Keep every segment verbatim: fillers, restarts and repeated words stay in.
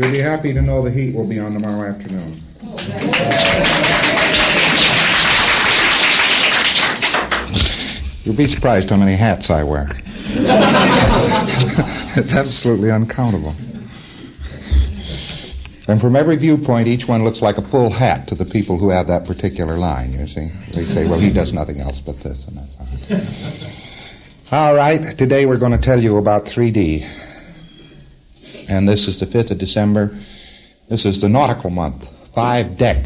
You'll be happy to know the heat will be on tomorrow afternoon. You'll be surprised how many hats I wear. It's absolutely uncountable. And from every viewpoint, each one looks like a full hat to the people who have that particular line, you see. They say, well, he does nothing else but this, and that's all. All right, today we're going to tell you about three D. And this is the fifth of December. This is the nautical month, five deck,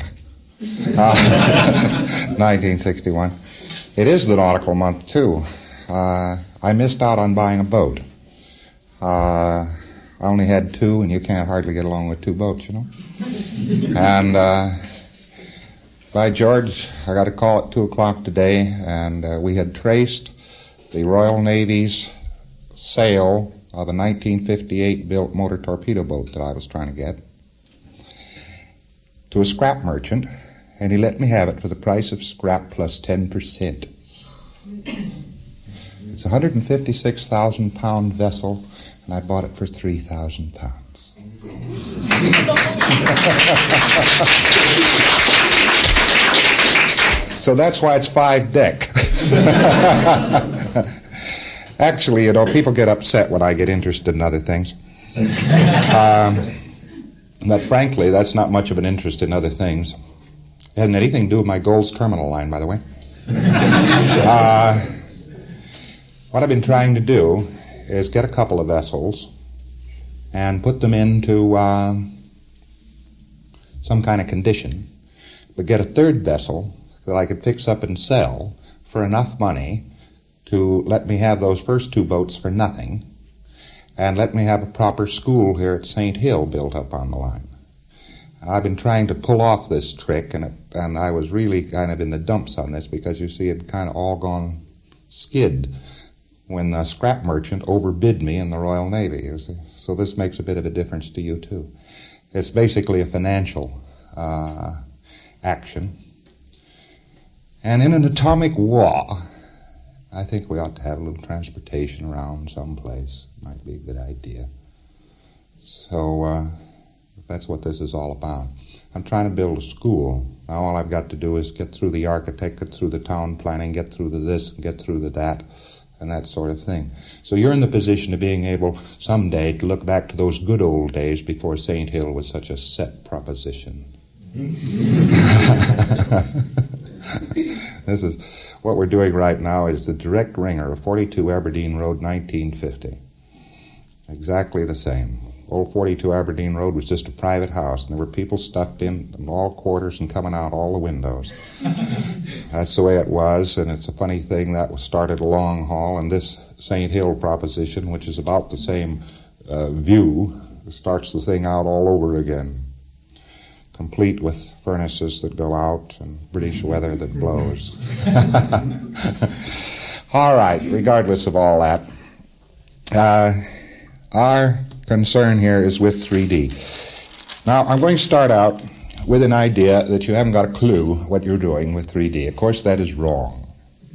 uh, nineteen sixty-one. It is the nautical month, too. Uh, I missed out on buying a boat. Uh, I only had two, and you can't hardly get along with two boats, you know. And uh, by George, I got a call at two o'clock today, and uh, we had traced the Royal Navy's sale of a nineteen fifty-eight built motor torpedo boat that I was trying to get to a scrap merchant, and he let me have it for the price of scrap plus ten percent. It's a one hundred fifty-six thousand pound vessel, and I bought it for three thousand pounds. So that's why it's five deck. Actually, you know, people get upset when I get interested in other things. Um, but frankly, that's not much of an interest in other things. It hasn't anything to do with my Gold's Terminal line, by the way. Uh, what I've been trying to do is get a couple of vessels and put them into uh, some kind of condition, but get a third vessel that I could fix up and sell for enough money to let me have those first two boats for nothing, and let me have a proper school here at Saint Hill built up on the line. And I've been trying to pull off this trick, and it, and I was really kind of in the dumps on this because, you see, it kind of all gone skid when the scrap merchant overbid me in the Royal Navy, you see. So this makes a bit of a difference to you, too. It's basically a financial uh, action. And in an atomic war, I think we ought to have a little transportation around someplace. Might be a good idea. So uh, that's what this is all about. I'm trying to build a school. Now all I've got to do is get through the architect, get through the town planning, get through the this, get through the that, and that sort of thing. So you're in the position of being able someday to look back to those good old days before Saint Hill was such a set proposition. This is what we're doing right now is the direct ringer of forty-two Aberdeen Road, nineteen fifty. Exactly the same. Old forty-two Aberdeen Road was just a private house, and there were people stuffed in, in all quarters and coming out all the windows. That's the way it was, and it's a funny thing that was started a long haul, and this Saint Hill proposition, which is about the same uh, view, starts the thing out all over again, complete with furnaces that go out and British weather that blows. All right, regardless of all that, uh, our concern here is with three D. Now, I'm going to start out with an idea that you haven't got a clue what you're doing with three D. Of course, that is wrong.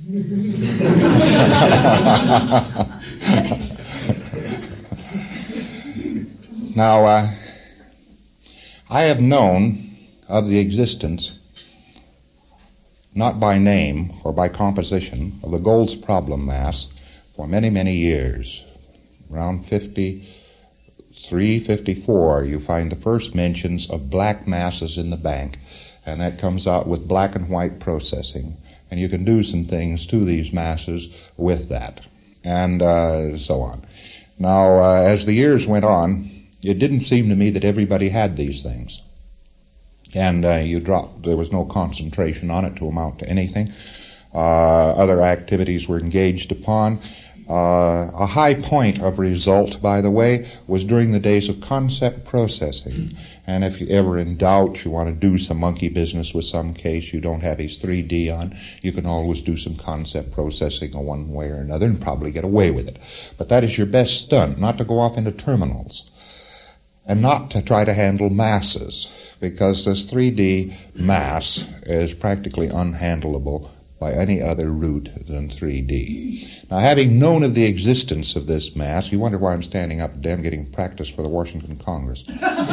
Now, uh, I have known of the existence, not by name or by composition, of the Gold's problem mass for many, many years. Around fifty-three, fifty-four, you find the first mentions of black masses in the bank, and that comes out with black and white processing. And you can do some things to these masses with that, and uh, so on. Now, uh, as the years went on, it didn't seem to me that everybody had these things. And uh, you dropped, there was no concentration on it to amount to anything. Uh, other activities were engaged upon. Uh, a high point of result, by the way, was during the days of concept processing. And if you're ever in doubt, you want to do some monkey business with some case you don't have his three D on, you can always do some concept processing in one way or another and probably get away with it. But that is your best stunt, not to go off into terminals and not to try to handle masses, because this three D mass is practically unhandleable by any other route than three D. Now, having known of the existence of this mass, you wonder why I'm standing up today. I'm getting practice for the Washington Congress.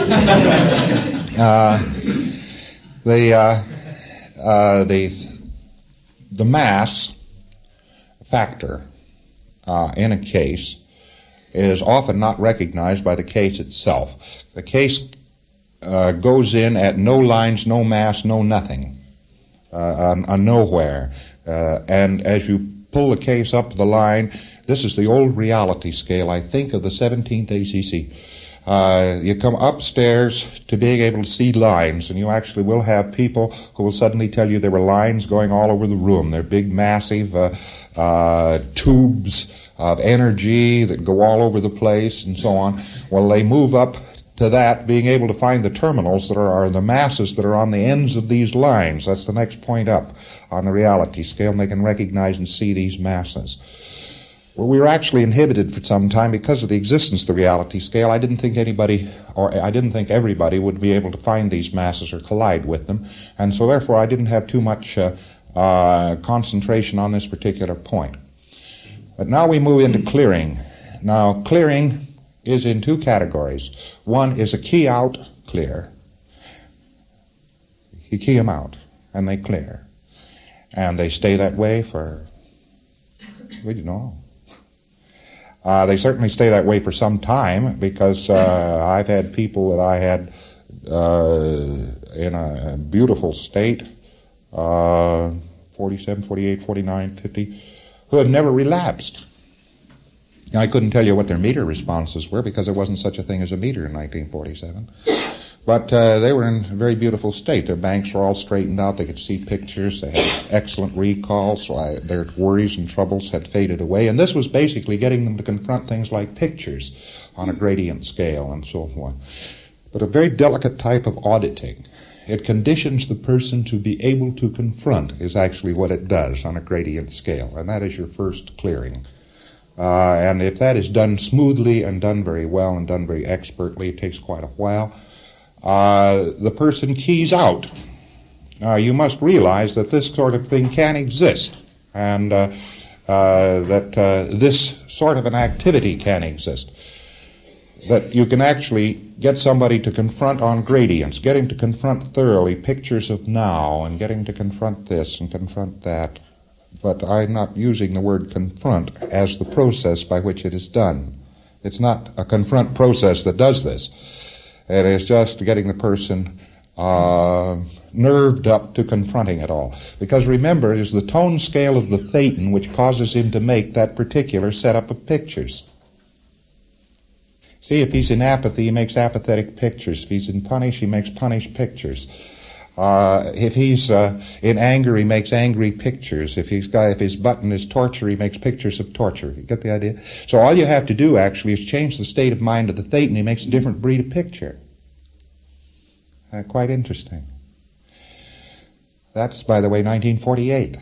uh, the, uh, uh, the, the mass factor uh, in a case is often not recognized by the case itself. The case uh, goes in at no lines, no mass, no nothing. Uh, a, a nowhere. Uh, and as you pull the case up the line, this is the old reality scale, I think, of the seventeenth A C C. Uh, you come upstairs to being able to see lines, and you actually will have people who will suddenly tell you there were lines going all over the room. They're big, massive uh, uh, tubes of energy that go all over the place and so on. Well, they move up to that, being able to find the terminals that are, are the masses that are on the ends of these lines. That's the next point up on the reality scale, and they can recognize and see these masses. Well, we were actually inhibited for some time because of the existence of the reality scale. I didn't think anybody, or I didn't think everybody would be able to find these masses or collide with them, and so therefore I didn't have too much uh, uh, concentration on this particular point. But now we move into clearing. Now, clearing is in two categories. One is a key out clear. You key them out, and they clear. And they stay that way for, we don't know. Uh, they certainly stay that way for some time, because uh, I've had people that I had uh, in a beautiful state, uh, forty-seven, forty-eight, forty-nine, fifty, who have never relapsed. I couldn't tell you what their meter responses were because there wasn't such a thing as a meter in nineteen forty-seven. But uh, they were in a very beautiful state. Their banks were all straightened out. They could see pictures. They had excellent recall, so I, their worries and troubles had faded away. And this was basically getting them to confront things like pictures on a gradient scale and so forth. But a very delicate type of auditing. It conditions the person to be able to confront is actually what it does on a gradient scale. And that is your first clearing. Uh, and if that is done smoothly and done very well and done very expertly, it takes quite a while, uh, the person keys out. Uh, you must realize that this sort of thing can exist, and uh, uh, that uh, this sort of an activity can exist. That you can actually get somebody to confront on gradients, getting to confront thoroughly pictures of now, and getting to confront this and confront that. But I'm not using the word confront as the process by which it is done. It's not a confront process that does this. It is just getting the person uh, nerved up to confronting it all. Because remember, it is the tone scale of the thetan which causes him to make that particular setup of pictures. See, if he's in apathy, he makes apathetic pictures. If he's in punish, he makes punish pictures. Uh, if he's uh, in anger, he makes angry pictures. If he's got, if his button is torture, he makes pictures of torture. You get the idea? So all you have to do actually is change the state of mind of the thetan. He makes a different breed of picture. Uh, quite interesting. That's, by the way, nineteen forty-eight.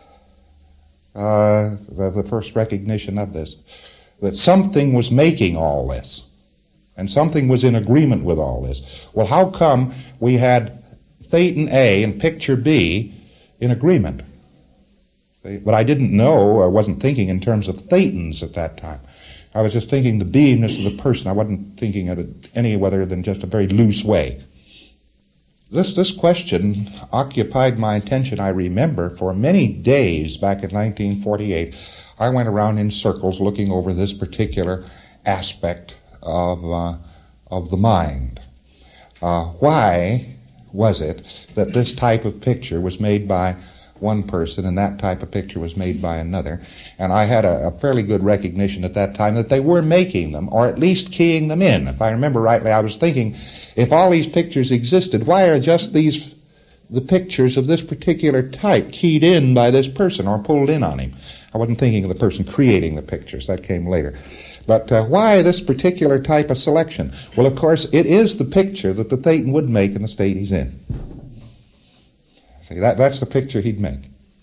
Uh, the, the first recognition of this, that something was making all this, and something was in agreement with all this. Well, how come we had thetan A and picture B in agreement? But I didn't know, I wasn't thinking in terms of thetans at that time. I was just thinking the beingness of the person. I wasn't thinking of it any other than just a very loose way. This this question occupied my attention, I remember, for many days back in nineteen forty-eight. I went around in circles looking over this particular aspect of uh, of the mind. Uh, why was it that this type of picture was made by one person and that type of picture was made by another? And I had a, a fairly good recognition at that time that they were making them, or at least keying them in. If I remember rightly, I was thinking, if all these pictures existed, why are just these the pictures of this particular type keyed in by this person or pulled in on him? I wasn't thinking of the person creating the pictures. That came later. But uh, why this particular type of selection? Well, of course, it is the picture that the thetan would make in the state he's in. See, that, that's the picture he'd make.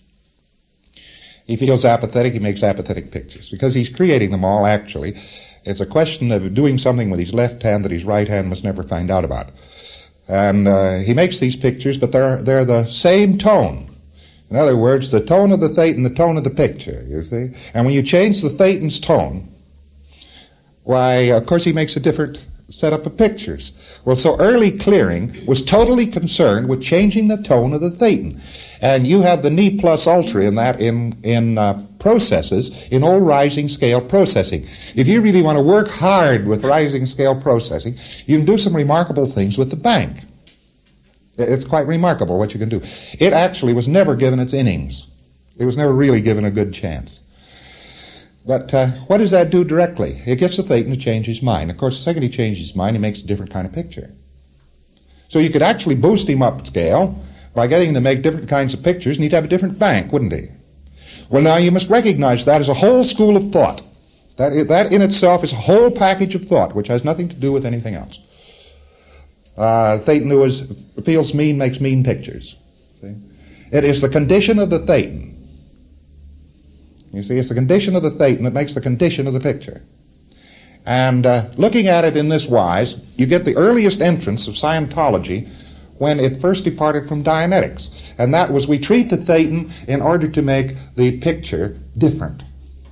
He feels apathetic, he makes apathetic pictures. Because he's creating them all, actually. It's a question of doing something with his left hand that his right hand must never find out about. And uh, he makes these pictures, but they're, they're the same tone. In other words, the tone of the Thetan, the tone of the picture, you see. And when you change the Thetan's tone, why, of course, he makes a different setup of pictures. Well, so early clearing was totally concerned with changing the tone of the Thetan. And you have the Ne plus ultra in that in, in uh, processes, in all rising scale processing. If you really want to work hard with rising scale processing, you can do some remarkable things with the bank. It's quite remarkable what you can do. It actually was never given its innings. It was never really given a good chance. But uh, what does that do directly? It gets the Thetan to change his mind. Of course, the second he changes his mind, he makes a different kind of picture. So you could actually boost him up scale by getting him to make different kinds of pictures, and he'd have a different bank, wouldn't he? Well, now you must recognize that as a whole school of thought. That, that in itself is a whole package of thought, which has nothing to do with anything else. Uh, Thetan who is, feels mean makes mean pictures. See? It is the condition of the Thetan. You see, it's the condition of the Thetan that makes the condition of the picture. And uh, looking at it in this wise, you get the earliest entrance of Scientology when it first departed from Dianetics. And that was, we treat the Thetan in order to make the picture different.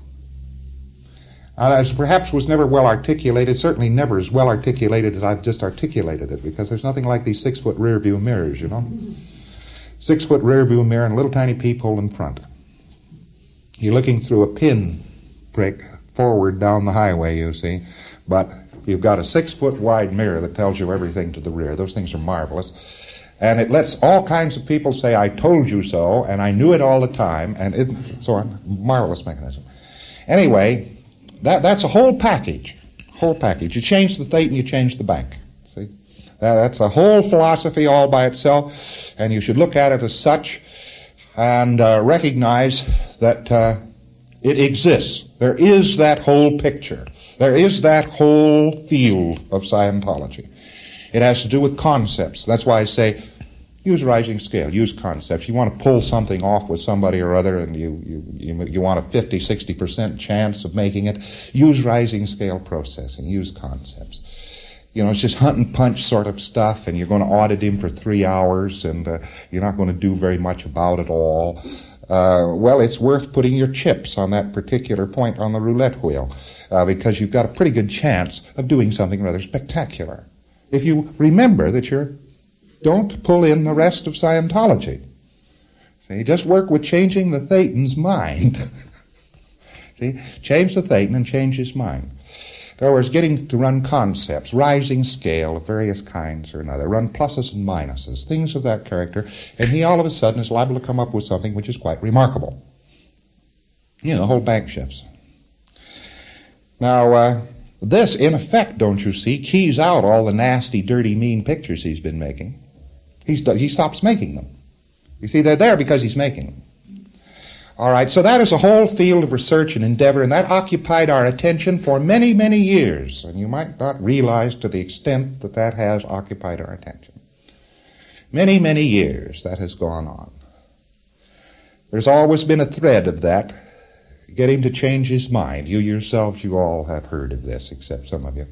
Uh, as perhaps was never well articulated, certainly never as well articulated as I've just articulated it, because there's nothing like these six-foot rear-view mirrors, you know. Six-foot rear-view mirror and a little tiny peephole in front. You're looking through a pin prick forward down the highway, you see, but you've got a six-foot wide mirror that tells you everything to the rear. Those things are marvelous. And it lets all kinds of people say, I told you so, and I knew it all the time, and it, so on. Marvelous mechanism. Anyway, that that's a whole package. Whole package. You change the Thetan, you change the bank. See? That, that's a whole philosophy all by itself, and you should look at it as such and uh, recognize that uh, it exists. There is that whole picture. There is that whole field of Scientology. It has to do with concepts. That's why I say use rising scale, use concepts. You want to pull something off with somebody or other and you, you, you, you want a fifty, sixty percent chance of making it, use rising scale processing, use concepts. You know, it's just hunt and punch sort of stuff, and you're going to audit him for three hours, and uh, you're not going to do very much about it all. Uh, well, it's worth putting your chips on that particular point on the roulette wheel, uh, because you've got a pretty good chance of doing something rather spectacular. If you remember that you're, don't pull in the rest of Scientology. See, just work with changing the Thetan's mind. See, change the Thetan and change his mind. In other words, getting to run concepts, rising scale of various kinds or another, run pluses and minuses, things of that character, and he all of a sudden is liable to come up with something which is quite remarkable. You know, the whole bank shifts. Now, uh, this, in effect, don't you see, keys out all the nasty, dirty, mean pictures he's been making. He's, he stops making them. You see, they're there because he's making them. All right, so that is a whole field of research and endeavor, and that occupied our attention for many, many years. And you might not realize to the extent that that has occupied our attention. Many, many years that has gone on. There's always been a thread of that. Get him to change his mind. You yourselves, you all have heard of this, except some of you.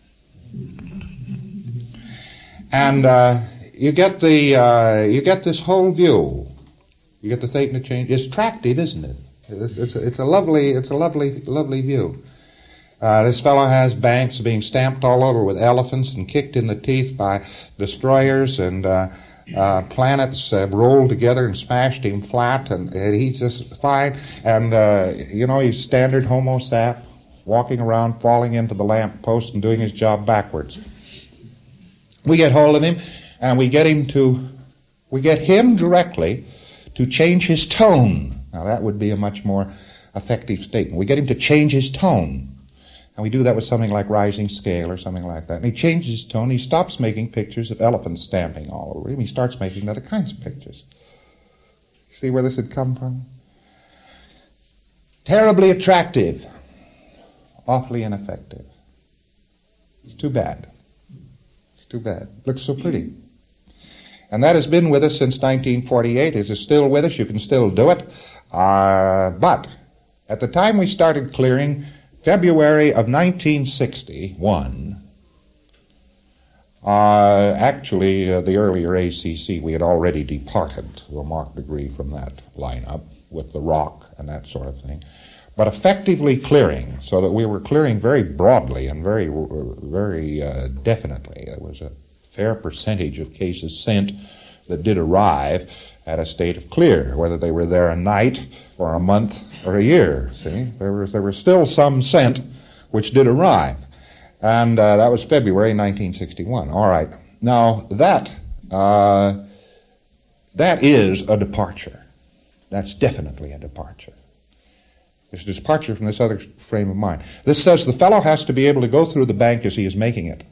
And uh, you get the uh, you get this whole view. You get the Thetan to change. It's attractive, isn't it? It's, it's, a, it's a lovely, it's a lovely, lovely view. Uh, this fellow has banks being stamped all over with elephants and kicked in the teeth by destroyers, and uh, uh, planets have rolled together and smashed him flat, and, and he's just fine. And uh, you know, he's standard Homo sap, walking around, falling into the lamp post and doing his job backwards. We get hold of him, and we get him to, we get him directly to change his tone. Now that would be a much more effective statement. We get him to change his tone. And we do that with something like rising scale or something like that. And he changes his tone. He stops making pictures of elephants stamping all over him. He starts making other kinds of pictures. See where this had come from? Terribly attractive. Awfully ineffective. It's too bad. It's too bad. Looks so pretty. And that has been with us since nineteen forty-eight. It is still with us. You can still do it. Uh, but at the time we started clearing, February of nineteen sixty-one, Uh, actually, uh, the earlier A C C, we had already departed to a marked degree from that lineup with the rock and that sort of thing. But effectively clearing, so that we were clearing very broadly and very, very uh, definitely. There was a fair percentage of cases sent that did arrive at a state of clear, whether they were there a night or a month or a year. See, there was there were still some sent which did arrive. And uh, that was February nineteen sixty-one. All right. Now, that uh, that is a departure. That's definitely a departure. It's a departure from this other frame of mind. This says the fellow has to be able to go through the bank as he is making it.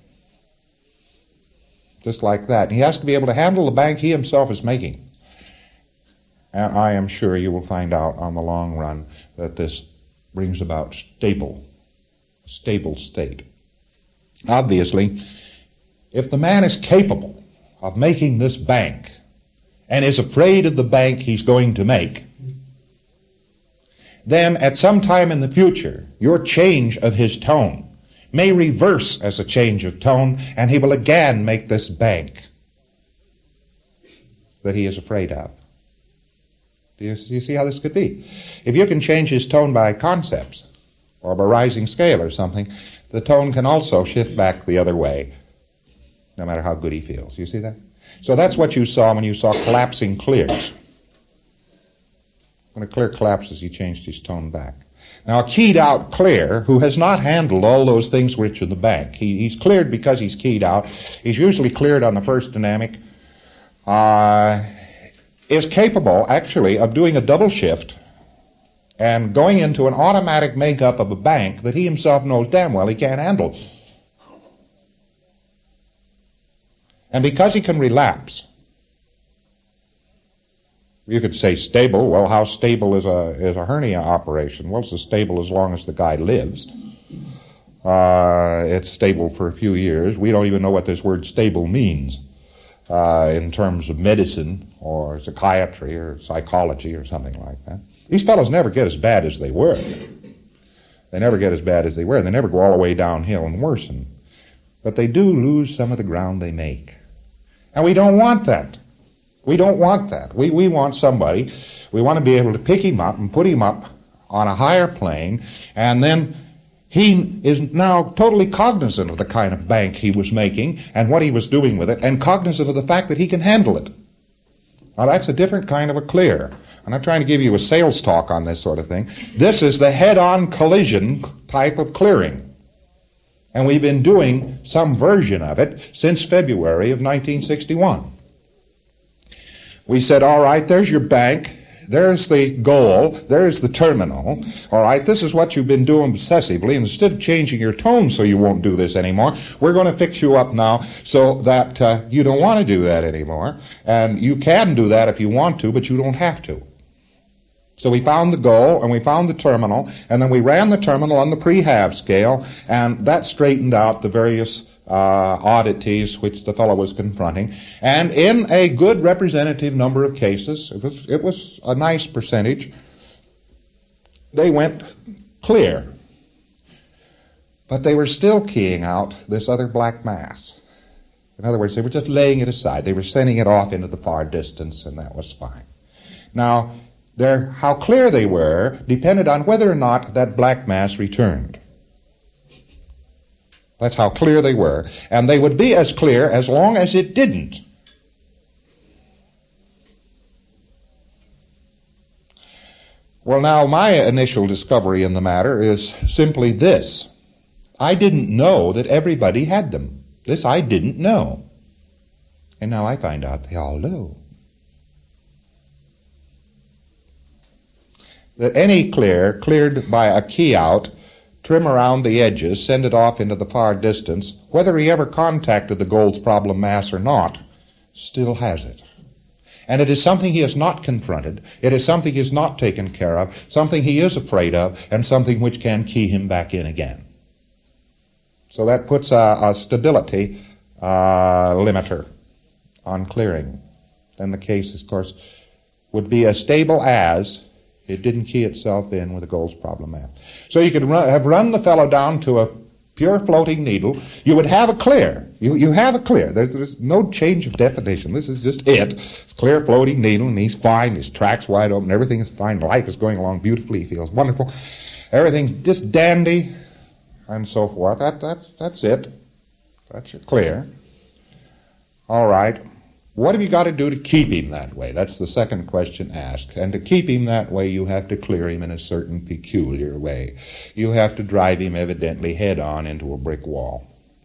Just like that. And he has to be able to handle the bank he himself is making. And I am sure you will find out on the long run that this brings about stable, stable state. Obviously, if the man is capable of making this bank and is afraid of the bank he's going to make, then at some time in the future, your change of his tone may reverse as a change of tone, and he will again make this bank that he is afraid of. Do you, do you see how this could be? If you can change his tone by concepts, or by rising scale or something, the tone can also shift back the other way, no matter how good he feels. You see that? So that's what you saw when you saw collapsing clears. When a clear collapses, he changed his tone back. Now, a keyed out clear, who has not handled all those things which are in the bank, he, he's cleared because he's keyed out. He's usually cleared on the first dynamic. Uh, is capable, actually, of doing a double shift and going into an automatic makeup of a bank that he himself knows damn well he can't handle. And because he can relapse, you could say stable. Well, how stable is a is a hernia operation? Well, it's stable as long as the guy lives. Uh, it's stable for a few years. We don't even know what this word stable means uh, in terms of medicine or psychiatry or psychology or something like that. These fellows never get as bad as they were. They never get as bad as they were. They never go all the way downhill and worsen. But they do lose some of the ground they make. And we don't want that. We don't want that. We, we want somebody, we want to be able to pick him up and put him up on a higher plane, and then he is now totally cognizant of the kind of bank he was making and what he was doing with it, and cognizant of the fact that he can handle it. Now that's a different kind of a clear. I'm not trying to give you a sales talk on this sort of thing. This is the head-on collision type of clearing. And we've been doing some version of it since February of nineteen sixty-one. We said, all right, there's your bank, there's the goal, there's the terminal. All right, this is what you've been doing obsessively. Instead of changing your tone so you won't do this anymore, we're going to fix you up now so that uh, you don't want to do that anymore. And you can do that if you want to, but you don't have to. So we found the goal, and we found the terminal, and then we ran the terminal on the pre-half scale, and that straightened out the various uh, oddities which the fellow was confronting. And in a good representative number of cases, it was, it was a nice percentage, they went clear. But they were still keying out this other black mass. In other words, they were just laying it aside. They were sending it off into the far distance, and that was fine. Now, Their, how clear they were depended on whether or not that black mass returned. That's how clear they were. And they would be as clear as long as it didn't. Well, now, my initial discovery in the matter is simply this. I didn't know that everybody had them. This I didn't know. And now I find out they all do. That any clear, cleared by a key out, trim around the edges, send it off into the far distance, whether he ever contacted the Gold's problem mass or not, still has it. And it is something he has not confronted, it is something he has not taken care of, something he is afraid of, and something which can key him back in again. So that puts a, a stability uh, limiter on clearing. Then the case, of course, would be as stable as it didn't key itself in with the Gold's problem map. So you could run, have run the fellow down to a pure floating needle, you would have a clear. You you have a clear. There's, there's no change of definition. This is just it. It's clear floating needle, and he's fine. His track's wide open. Everything is fine. Life is going along beautifully. He feels wonderful. Everything's just dandy, and so forth. That that's that's it. That's your clear. All right. What have you got to do to keep him that way? That's the second question asked. And to keep him that way, you have to clear him in a certain peculiar way. You have to drive him evidently head-on into a brick wall.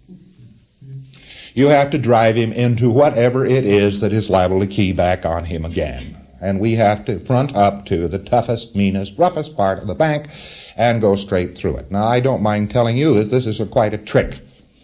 You have to drive him into whatever it is that is liable to key back on him again. And we have to front up to the toughest, meanest, roughest part of the bank and go straight through it. Now, I don't mind telling you that this is a, quite a trick.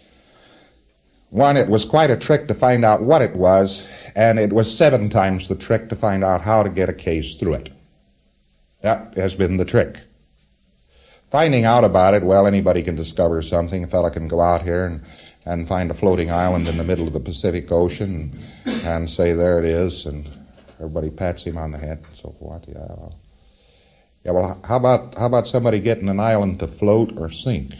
One, it was quite a trick to find out what it was, and it was seven times the trick to find out how to get a case through it. That has been the trick. Finding out about it, well, anybody can discover something. A fellow can go out here and, and find a floating island in the middle of the Pacific Ocean and, and say, there it is, and everybody pats him on the head and so forth. Yeah, well, yeah, well how about how about somebody getting an island to float or sink?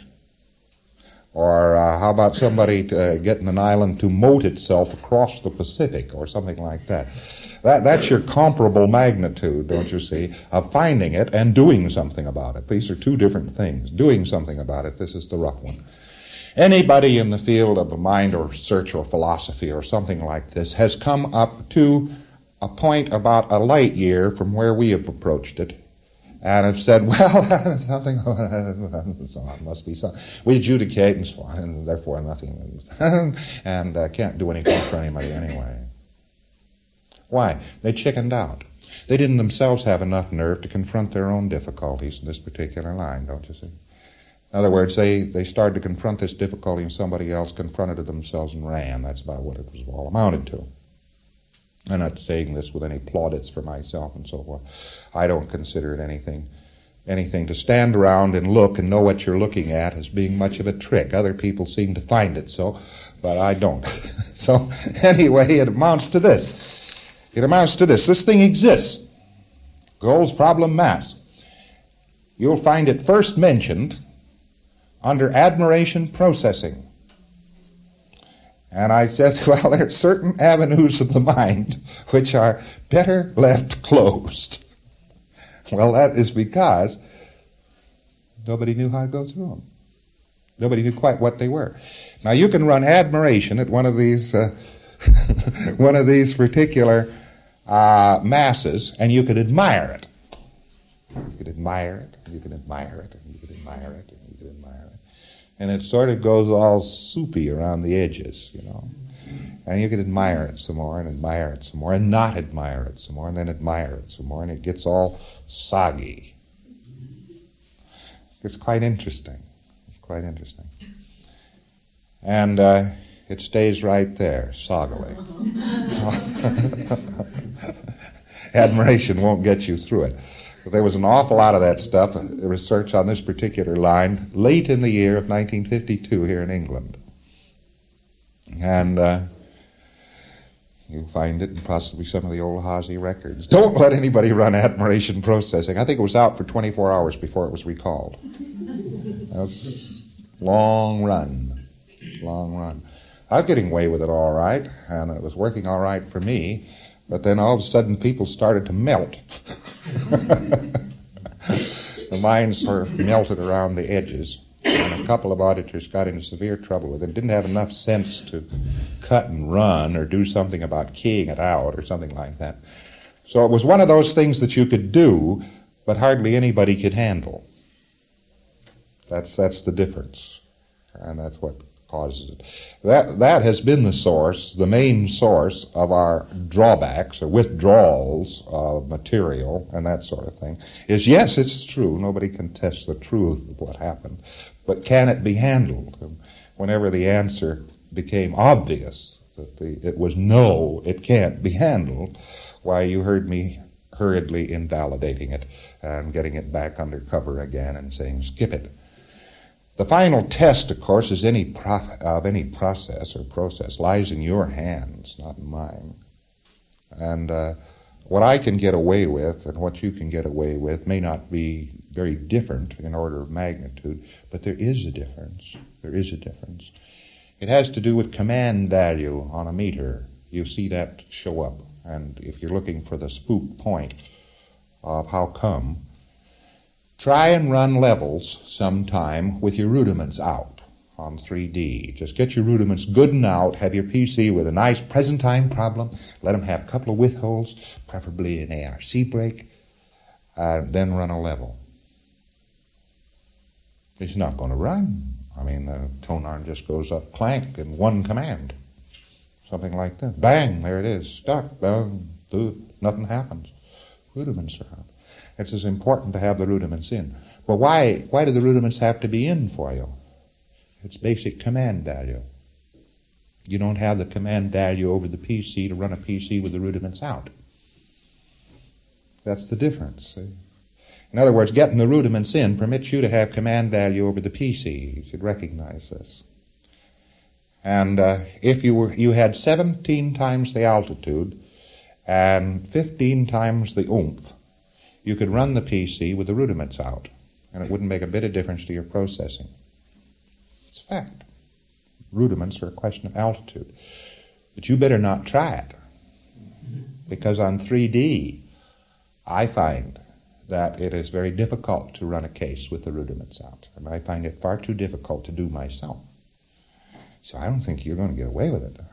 Or uh, how about somebody to, uh, getting an island to moat itself across the Pacific or something like that? That that's your comparable magnitude, don't you see, of finding it and doing something about it. These are two different things. Doing something about it, this is the rough one. Anybody in the field of mind or research or philosophy or something like this has come up to a point about a light year from where we have approached it, and have said, well, something, so on, must be something. We adjudicate and so on, and therefore nothing, and uh, can't do anything for anybody anyway. Why? They chickened out. They didn't themselves have enough nerve to confront their own difficulties in this particular line, don't you see? In other words, they, they started to confront this difficulty and somebody else confronted it themselves and ran. That's about what it was all amounted to. I'm not saying this with any plaudits for myself and so forth. I don't consider it anything anything to stand around and look and know what you're looking at as being much of a trick. Other people seem to find it so, but I don't. So anyway, it amounts to this. It amounts to this. This thing exists. Gold's problem mass. You'll find it first mentioned under admiration processing. And I said, well, there are certain avenues of the mind which are better left closed. Well, that is because nobody knew how to go through them. Nobody knew quite what they were. Now, you can run admiration at one of these, uh, one of these particular uh, masses, and you could admire it. You could admire it, and you could admire it, and you could admire it, and you could admire it. And it sort of goes all soupy around the edges, you know. And you can admire it some more and admire it some more and not admire it some more and then admire it some more and it gets all soggy. It's quite interesting. It's quite interesting. And uh, it stays right there, soggily. Admiration won't get you through it. But there was an awful lot of that stuff, research on this particular line, late in the year of nineteen fifty-two here in England. And uh, you'll find it in possibly some of the old Hazy records. Don't let anybody run admiration processing. I think it was out for twenty-four hours before it was recalled. That was long run, long run. I was getting away with it all right, and it was working all right for me, but then all of a sudden people started to melt. The mind sort of melted around the edges, and a couple of auditors got into severe trouble with it. Didn't have enough sense to cut and run or do something about keying it out or something like that. So it was one of those things that you could do, but hardly anybody could handle. That's that's the difference, and that's what causes it. That that has been the source, the main source of our drawbacks or withdrawals of material and that sort of thing, is yes, it's true. Nobody contests the truth of what happened. But can it be handled? And whenever the answer became obvious, that the, it was no, it can't be handled, why, you heard me hurriedly invalidating it and getting it back under cover again and saying, skip it. The final test, of course, is any prof- of any process or process lies in your hands, not in mine. And uh, what I can get away with and what you can get away with may not be very different in order of magnitude, but there is a difference. There is a difference. It has to do with command value on a meter. You see that show up. And if you're looking for the spook point of how come, try and run levels sometime with your rudiments out on three D. Just get your rudiments good and out, have your P C with a nice present time problem, let them have a couple of withholds, preferably an A R C break, uh, then run a level. It's not going to run. I mean, the tone arm just goes up clank in one command. Something like that. Bang, there it is. Stuck. Bang, do, nothing happens. Rudiments are out. It's as important to have the rudiments in. Well, why, why do the rudiments have to be in for you? It's basic command value. You don't have the command value over the P C to run a P C with the rudiments out. That's the difference. See? In other words, getting the rudiments in permits you to have command value over the P C. You should recognize this. And uh, if you were, you had seventeen times the altitude and fifteen times the oomph, you could run the P C with the rudiments out, and it wouldn't make a bit of difference to your processing. It's a fact. Rudiments are a question of altitude. But you better not try it, because on three D, I find that it is very difficult to run a case with the rudiments out, and I find it far too difficult to do myself. So I don't think you're going to get away with it.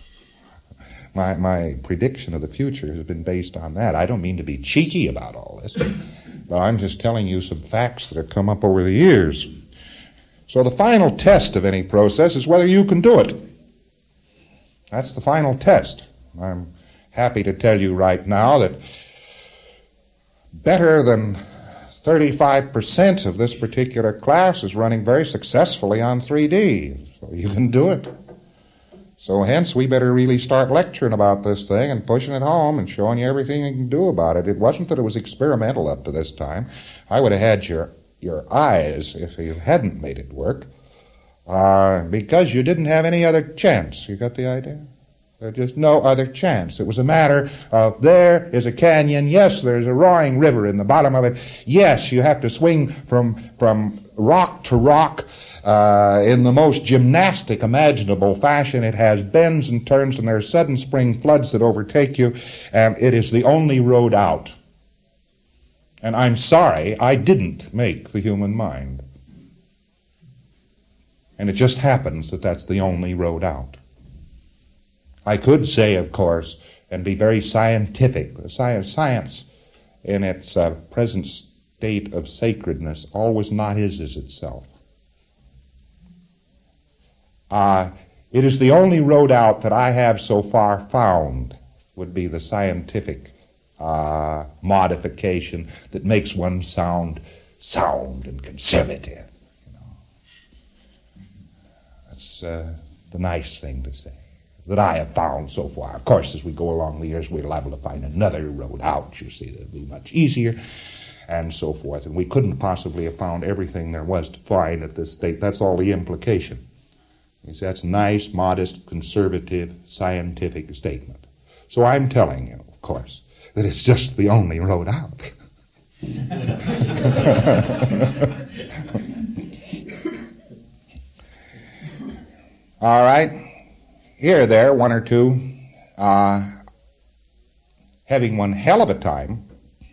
My my prediction of the future has been based on that. I don't mean to be cheeky about all this, but I'm just telling you some facts that have come up over the years. So the final test of any process is whether you can do it. That's the final test. I'm happy to tell you right now that better than thirty-five percent of this particular class is running very successfully on three D. So you can do it. So hence we better really start lecturing about this thing and pushing it home and showing you everything you can do about it. It wasn't that it was experimental up to this time. I would have had your your eyes if you hadn't made it work, uh, because you didn't have any other chance. You got the idea? There's just no other chance. It was a matter of there is a canyon. Yes, there's a roaring river in the bottom of it. Yes, you have to swing from from rock to rock uh, in the most gymnastic imaginable fashion. It has bends and turns, and there are sudden spring floods that overtake you, and it is the only road out. And I'm sorry I didn't make the human mind. And it just happens that that's the only road out. I could say, of course, and be very scientific. Science, science in its uh, present state of sacredness always not is as itself. Uh, it is the only road out that I have so far found would be the scientific uh, modification that makes one sound sound and conservative. You know, that's uh, the nice thing to say that I have found so far. Of course, as we go along the years, we're liable to find another road out, you see, that'll be much easier, and so forth. And we couldn't possibly have found everything there was to find at this state. That's all the implication. You see, that's a nice, modest, conservative, scientific statement. So I'm telling you, of course, that it's just the only road out. All right. Here, there, one or two, uh, having one hell of a time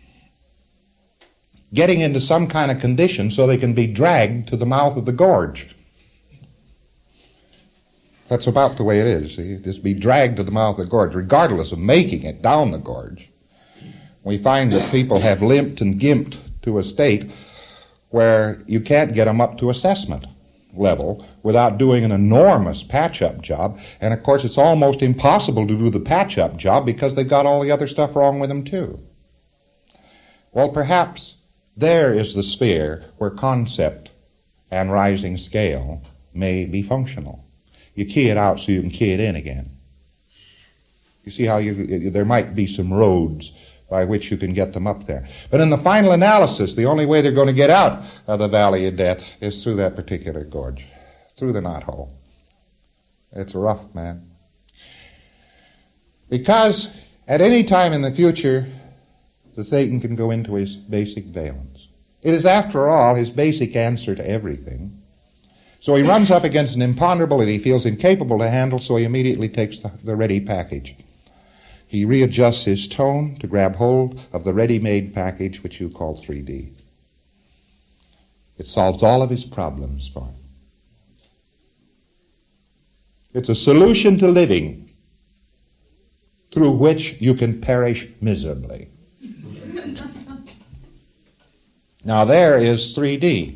getting into some kind of condition so they can be dragged to the mouth of the gorge. That's about the way it is. See? Just be dragged to the mouth of the gorge, regardless of making it down the gorge. We find that people have limped and gimped to a state where you can't get them up to assessment level without doing an enormous patch-up job. And of course it's almost impossible to do the patch-up job because they've got all the other stuff wrong with them too. Well, perhaps there is the sphere where concept and rising scale may be functional. You key it out so you can key it in again. You see how you, there might be some roads by which you can get them up there. But in the final analysis, the only way they're going to get out of the valley of death is through that particular gorge, through the knothole. It's rough, man. Because at any time in the future, that Satan can go into his basic valence. It is, after all, his basic answer to everything. So he runs up against an imponderable that he feels incapable to handle, so he immediately takes the, the ready package. He readjusts his tone to grab hold of the ready-made package, which you call three D. It solves all of his problems for him. It's a solution to living through which you can perish miserably. Now there is three D.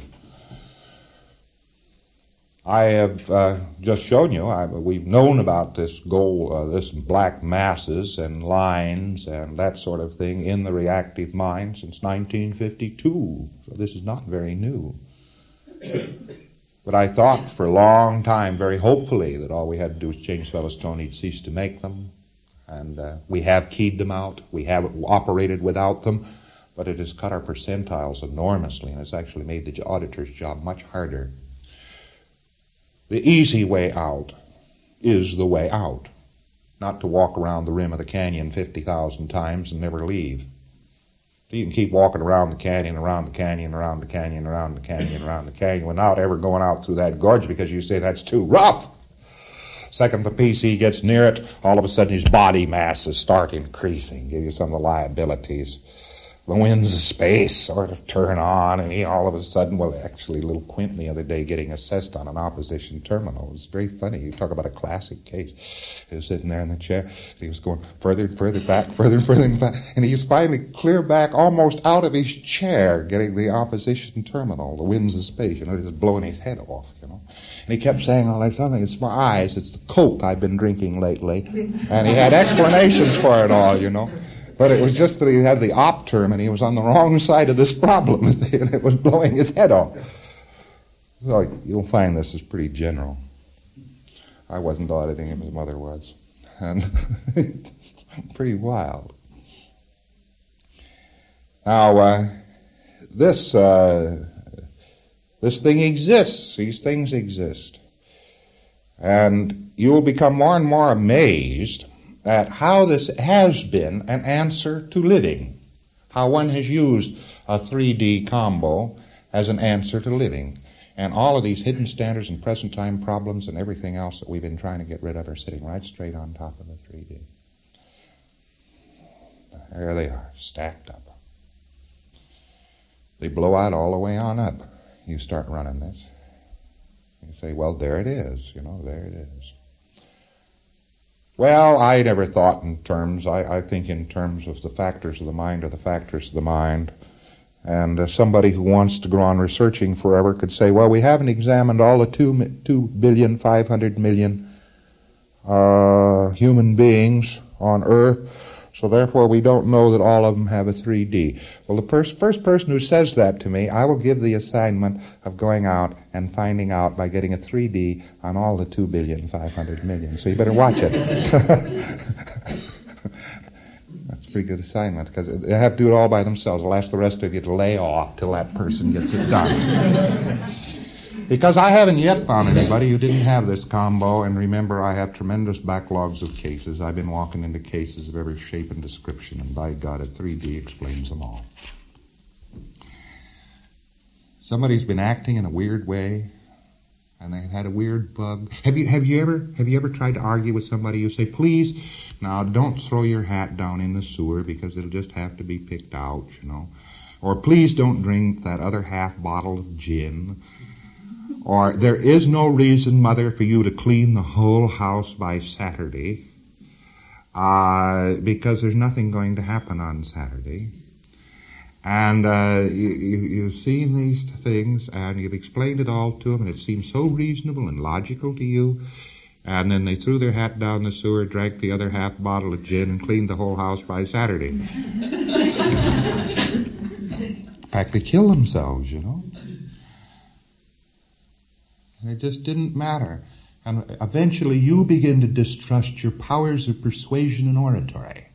I have uh, just shown you, I, we've known about this gold, uh, this black masses and lines and that sort of thing in the reactive mind since nineteen fifty-two. So this is not very new. But I thought for a long time, very hopefully, that all we had to do was change the stone, he'd cease to make them. And uh, we have keyed them out. We have operated without them. But it has cut our percentiles enormously, and it's actually made the auditor's job much harder. The easy way out is the way out, not to walk around the rim of the canyon fifty thousand times and never leave. You can keep walking around the canyon, around the canyon, around the canyon, around the canyon, around the canyon without ever going out through that gorge because you say that's too rough. Second the P C gets near it, all of a sudden his body masses start increasing, give you some of the liabilities. The winds of space sort of turn on, and he all of a sudden, well, actually, little Quint the other day getting assessed on an opposition terminal. It was very funny. You talk about a classic case. He was sitting there in the chair, and he was going further and further back, further and further and back, and he was finally clear back almost out of his chair getting the opposition terminal, the winds of space, you know, just blowing his head off, you know. And he kept saying, oh, there's something, it's my eyes, it's the Coke I've been drinking lately. And he had explanations for it all, you know. But it was just that he had the op term and he was on the wrong side of this problem and it was blowing his head off. So you'll find this is pretty general. I wasn't auditing him, his mother was. And pretty wild. Now, uh, this, uh, this thing exists. These things exist. And you will become more and more amazed at how this has been an answer to living, how one has used a three D combo as an answer to living. And all of these hidden standards and present time problems and everything else that we've been trying to get rid of are sitting right straight on top of the three D. There they are, stacked up. They blow out all the way on up. You start running this. You say, well, there it is, you know, there it is. Well, I never thought in terms, I, I think in terms of the factors of the mind or the factors of the mind. And uh, somebody who wants to go on researching forever could say, well, we haven't examined all the two, two billion, five hundred million uh, human beings on Earth, so therefore we don't know that all of them have a three D. Well, the first, first person who says that to me, I will give the assignment of going out and finding out by getting a three D on all the two billion, five hundred million. So you better watch it. That's a pretty good assignment, because they have to do it all by themselves. They'll ask the rest of you to lay off till that person gets it done. Because I haven't yet found anybody who didn't have this combo, and remember, I have tremendous backlogs of cases. I've been walking into cases of every shape and description, and by God, a three D explains them all. Somebody's been acting in a weird way, and they've had a weird bug. Have you have you ever have you ever tried to argue with somebody? You say, please, now don't throw your hat down in the sewer because it'll just have to be picked out, you know. Or please don't drink that other half bottle of gin. Or there is no reason, Mother, for you to clean the whole house by Saturday, uh, because there's nothing going to happen on Saturday. And uh, you, you, you've seen these things, and you've explained it all to them, and it seems so reasonable and logical to you. And then they threw their hat down the sewer, drank the other half bottle of gin, and cleaned the whole house by Saturday. In fact, they kill themselves, you know. And it just didn't matter. And eventually you begin to distrust your powers of persuasion and oratory.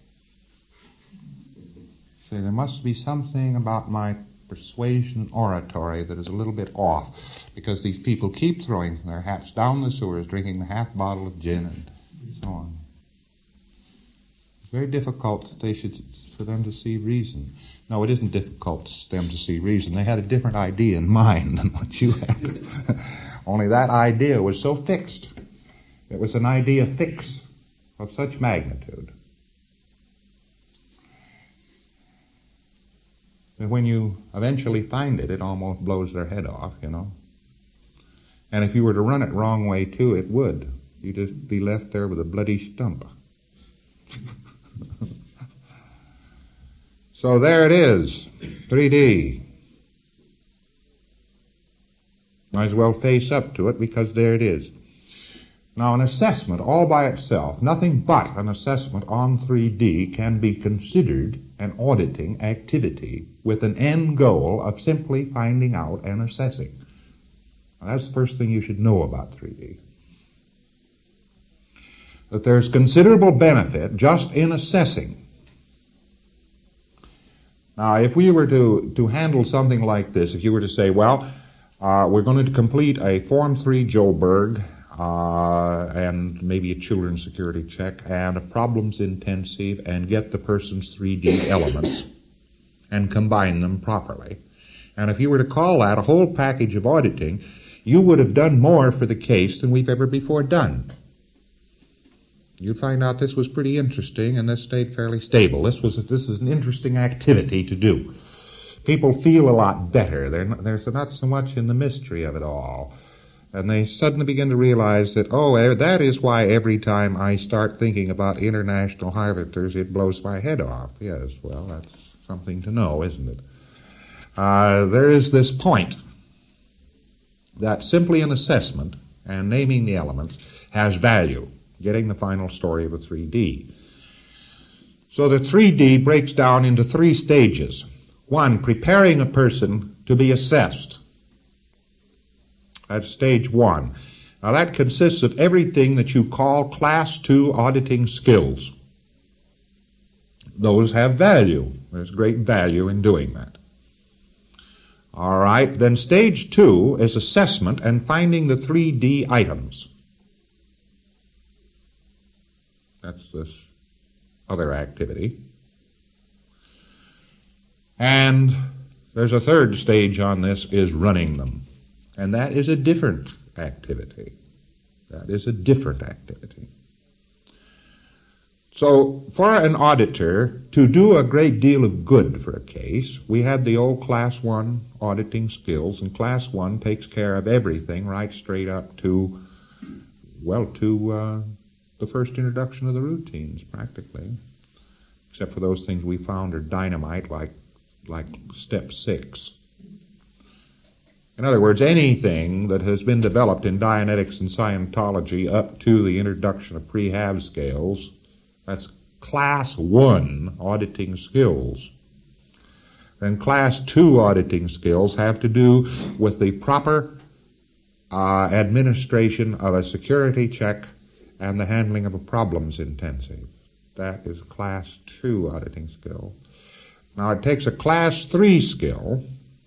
Say, there must be something about my persuasion and oratory that is a little bit off, because these people keep throwing their hats down the sewers, drinking the half bottle of gin and so on. very difficult that they should, for them to see reason. No, it isn't difficult for them to see reason. They had a different idea in mind than what you had. Only that idea was so fixed. It was an idea fix of such magnitude that when you eventually find it, it almost blows their head off, you know. And if you were to run it wrong way too, it would. You'd just be left there with a bloody stump. So there it is, three D. Might as well face up to it because there it is. Now an assessment all by itself, nothing but an assessment on three D can be considered an auditing activity with an end goal of simply finding out and assessing. Now, that's the first thing you should know about three D. That there's considerable benefit just in assessing. Now, if we were to, to handle something like this, if you were to say, well, uh, we're going to complete a Form three Joburg, uh, and maybe a children's security check, and a problems intensive, and get the person's three D elements, and combine them properly. And if you were to call that a whole package of auditing, you would have done more for the case than we've ever before done. You'd find out this was pretty interesting, and this stayed fairly stable. This was this is an interesting activity to do. People feel a lot better. They're not, there's not so much in the mystery of it all. And they suddenly begin to realize that, oh, that is why every time I start thinking about international harvesters, it blows my head off. Yes, well, that's something to know, isn't it? Uh, there is this point that simply an assessment and naming the elements has value, getting the final story of a three D. So the three D breaks down into three stages. One, preparing a person to be assessed. That's stage one. Now that consists of everything that you call class two auditing skills. Those have value. There's great value in doing that. All right, then stage two is assessment and finding the three D items. That's this other activity. And there's a third stage on this, is running them. And that is a different activity. That is a different activity. So for an auditor to do a great deal of good for a case, we had the old class one auditing skills, and class one takes care of everything right straight up to, well, to uh, the first introduction of the routines, practically. Except for those things we found are dynamite, like, like step six. In other words, anything that has been developed in Dianetics and Scientology up to the introduction of pre-Have scales, that's class one auditing skills. Then class two auditing skills have to do with the proper uh, administration of a security check and the handling of a problems intensive. That is class two auditing skill. Now it takes a class three skill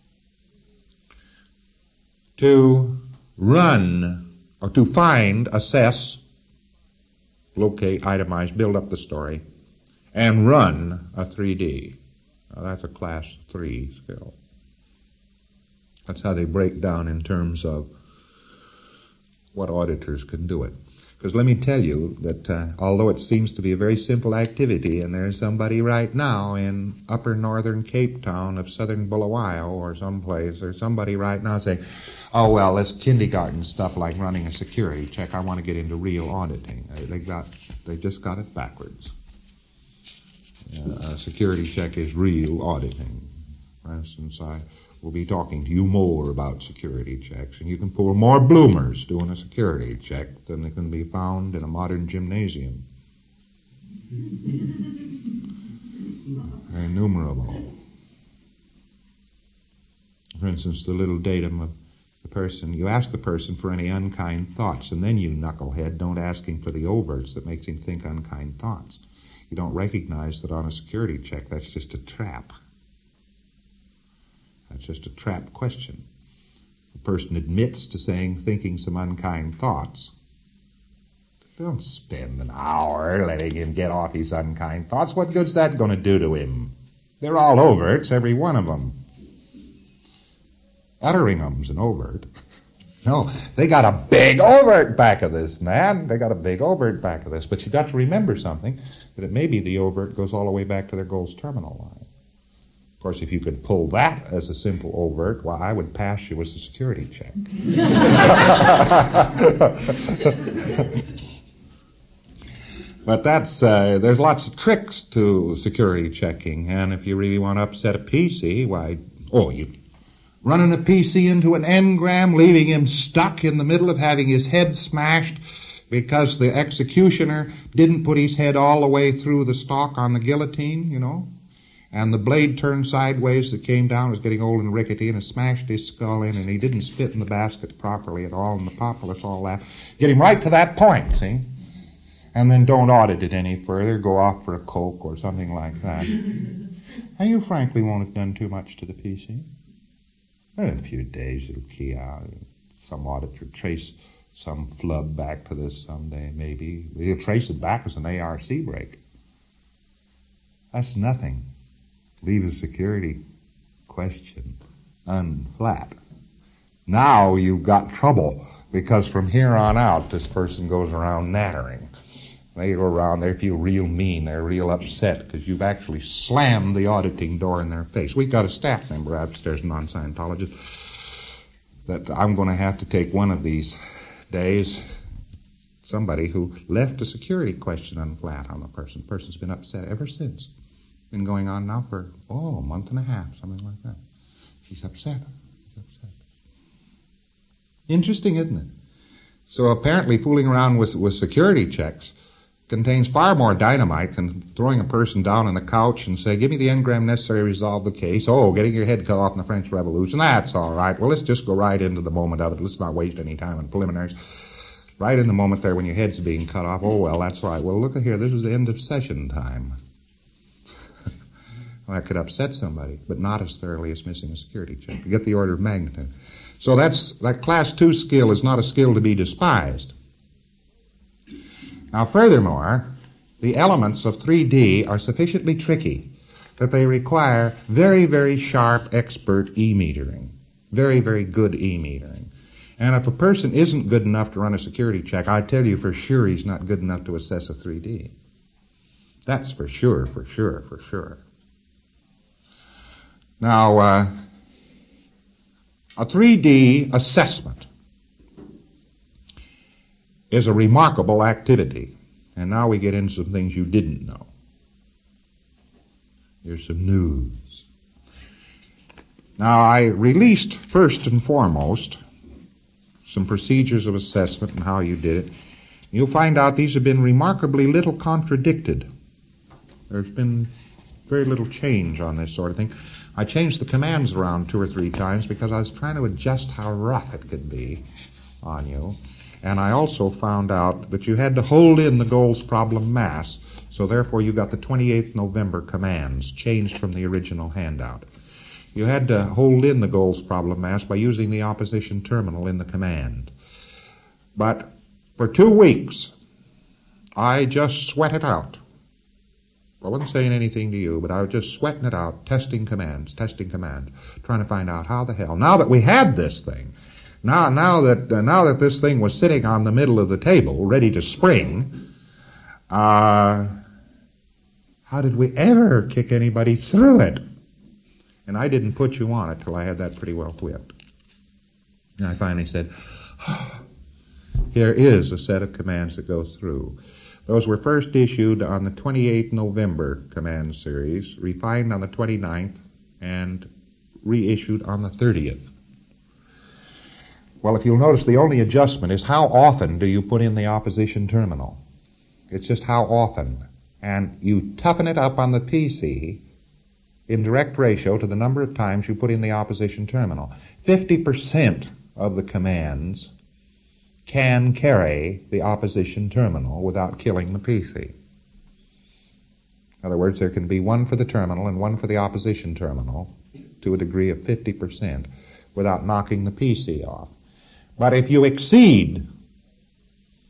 to run, or to find, assess, locate, itemize, build up the story, and run a three D. Now that's a class three skill. That's how they break down in terms of what auditors can do it. Because let me tell you that uh, although it seems to be a very simple activity, and there's somebody right now in upper northern Cape Town of southern Bulawayo or someplace, there's somebody right now saying, oh, well, this kindergarten stuff like running a security check, I want to get into real auditing. They, they, got, they just got it backwards. Uh, a security check is real auditing. For instance, I will be talking to you more about security checks, and you can pull more bloomers doing a security check than they can be found in a modern gymnasium. They're innumerable. For instance, the little datum of the person, you ask the person for any unkind thoughts, and then you knucklehead don't ask him for the overts that makes him think unkind thoughts. You don't recognize that on a security check that's just a trap. That's just a trap question. The person admits to saying, thinking some unkind thoughts. Don't spend an hour letting him get off his unkind thoughts. What good's that going to do to him? They're all overts, every one of them. Utteringham's an overt. No, they got a big overt back of this, man. They got a big overt back of this. But you got to remember something, that it may be the overt goes all the way back to their goals terminal line. Of course, if you could pull that as a simple overt, well, I would pass you as a security check. But that's, uh, there's lots of tricks to security checking, and if you really want to upset a P C, why, oh, you running a P C into an engram, leaving him stuck in the middle of having his head smashed because the executioner didn't put his head all the way through the stalk on the guillotine, you know, and the blade turned sideways that came down, was getting old and rickety, and it smashed his skull in, and he didn't spit in the basket properly at all, and the populace, all that. Get him right to that point, see? And then don't audit it any further, go off for a Coke or something like that. And you frankly won't have done too much to the P C. In a few days it'll key out. Some auditor trace some flub back to this someday, maybe. He'll trace it back as an A R C break. That's nothing. Leave a security question unflat. Now you've got trouble, because from here on out this person goes around nattering. They go around, they feel real mean, they're real upset because you've actually slammed the auditing door in their face. We've got a staff member upstairs, non-Scientologist, that I'm going to have to take one of these days, somebody who left a security question unflat on the person. The person's been upset ever since. Been going on now for, oh, a month and a half, something like that. She's upset. She's upset. Interesting, isn't it? So apparently fooling around with, with security checks contains far more dynamite than throwing a person down on the couch and say, give me the engram necessary to resolve the case. Oh, getting your head cut off in the French Revolution, that's all right. Well, let's just go right into the moment of it. Let's not waste any time on preliminaries. Right in the moment there when your head's being cut off, oh, well, that's all right. Well, look at here, this is the end of session time. Well, that could upset somebody, but not as thoroughly as missing a security check. You get the order of magnitude. So that's, that class two skill is not a skill to be despised. Now, furthermore, the elements of three D are sufficiently tricky that they require very, very sharp, expert e-metering. Very, very good e-metering. And if a person isn't good enough to run a security check, I tell you for sure he's not good enough to assess a three D. That's for sure, for sure, for sure. Now, uh, a three D assessment is a remarkable activity. And now we get into some things you didn't know. Here's some news. Now, I released first and foremost some procedures of assessment and how you did it. You'll find out these have been remarkably little contradicted. There's been very little change on this sort of thing. I changed the commands around two or three times because I was trying to adjust how rough it could be on you. And I also found out that you had to hold in the goals problem mass, so therefore you got the twenty-eighth November commands changed from the original handout. You had to hold in the goals problem mass by using the opposition terminal in the command. But for two weeks, I just sweat it out. I wasn't saying anything to you, but I was just sweating it out, testing commands, testing commands, trying to find out how the hell. Now that we had this thing, now now that uh, now that this thing was sitting on the middle of the table, ready to spring, uh, how did we ever kick anybody through it? And I didn't put you on it till I had that pretty well whipped. And I finally said, oh, here is a set of commands that go through. Those were first issued on the twenty-eighth November command series, refined on the twenty-ninth, and reissued on the thirtieth. Well, if you'll notice, the only adjustment is how often do you put in the opposition terminal. It's just how often. And you toughen it up on the P C in direct ratio to the number of times you put in the opposition terminal. fifty percent of the commands can carry the opposition terminal without killing the P C. In other words, there can be one for the terminal and one for the opposition terminal to a degree of fifty percent without knocking the P C off. But if you exceed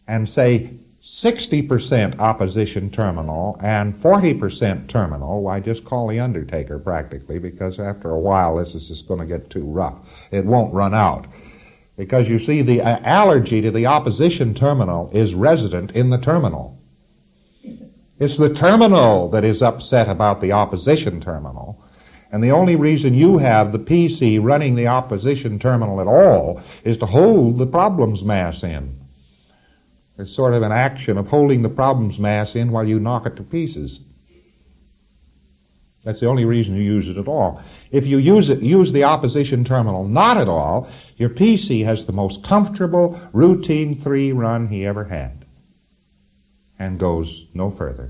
and say sixty percent opposition terminal and forty percent terminal, why, just call the undertaker practically, because after a while this is just going to get too rough. It won't run out. Because you see, the uh, allergy to the opposition terminal is resident in the terminal. It's the terminal that is upset about the opposition terminal. And the only reason you have the P C running the opposition terminal at all is to hold the problems mass in. It's sort of an action of holding the problems mass in while you knock it to pieces. That's the only reason you use it at all. If you use it, use the opposition terminal not at all, your P C has the most comfortable routine three run he ever had, and goes no further.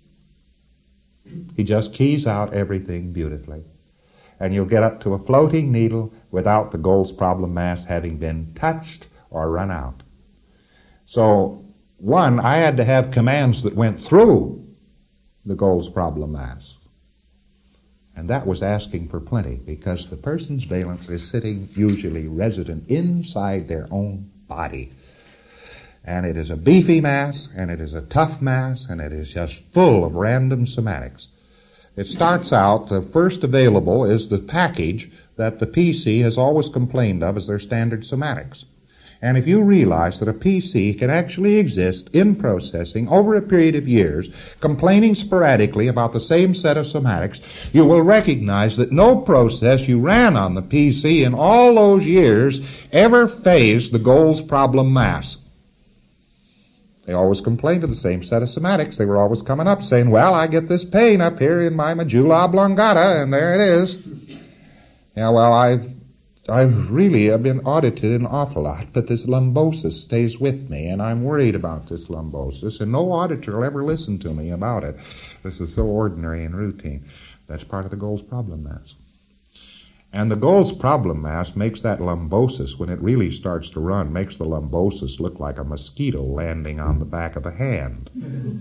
He just keys out everything beautifully, and you'll get up to a floating needle without the Gold's problem mass having been touched or run out. So, one, I had to have commands that went through the Gold's problem mass. And that was asking for plenty, because the person's valence is sitting usually resident inside their own body. And it is a beefy mass, and it is a tough mass, and it is just full of random somatics. It starts out, the first available is the package that the P C has always complained of as their standard somatics. And if you realize that a P C can actually exist in processing over a period of years, complaining sporadically about the same set of somatics, you will recognize that no process you ran on the P C in all those years ever phased the Gold's problem mass. They always complained of the same set of somatics. They were always coming up saying, well, I get this pain up here in my medulla oblongata, and there it is. Yeah, well, I've I've really I've been audited an awful lot, but this lumbosis stays with me, and I'm worried about this lumbosis, and no auditor will ever listen to me about it. This is so ordinary and routine. That's part of the Gold's problem mass. And the Gold's problem mass makes that lumbosis, when it really starts to run, makes the lumbosis look like a mosquito landing on the back of a hand.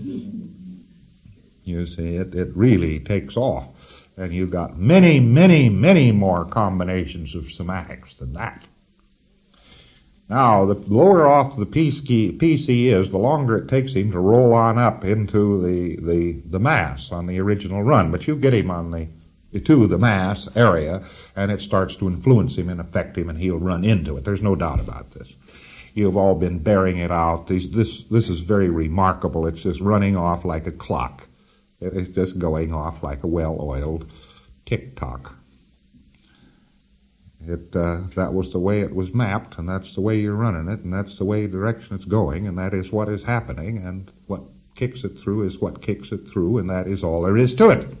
You see, it, it really takes off. And you've got many, many, many more combinations of somatics than that. Now, the lower off the P C is, the longer it takes him to roll on up into the, the, the mass on the original run. But you get him on the, to the mass area, and it starts to influence him and affect him, and he'll run into it. There's no doubt about this. You've all been bearing it out. These, this, this is very remarkable. It's just running off like a clock. It's just going off like a well-oiled tick-tock. It, uh, that was the way it was mapped, and that's the way you're running it, and that's the way direction it's going, and that is what is happening, and what kicks it through is what kicks it through, and that is all there is to it.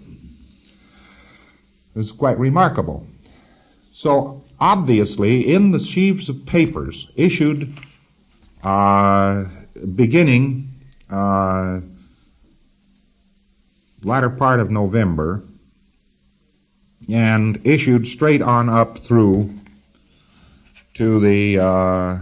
It's quite remarkable. So, obviously, in the sheaves of papers issued uh, beginning uh, latter part of November, and issued straight on up through to the uh,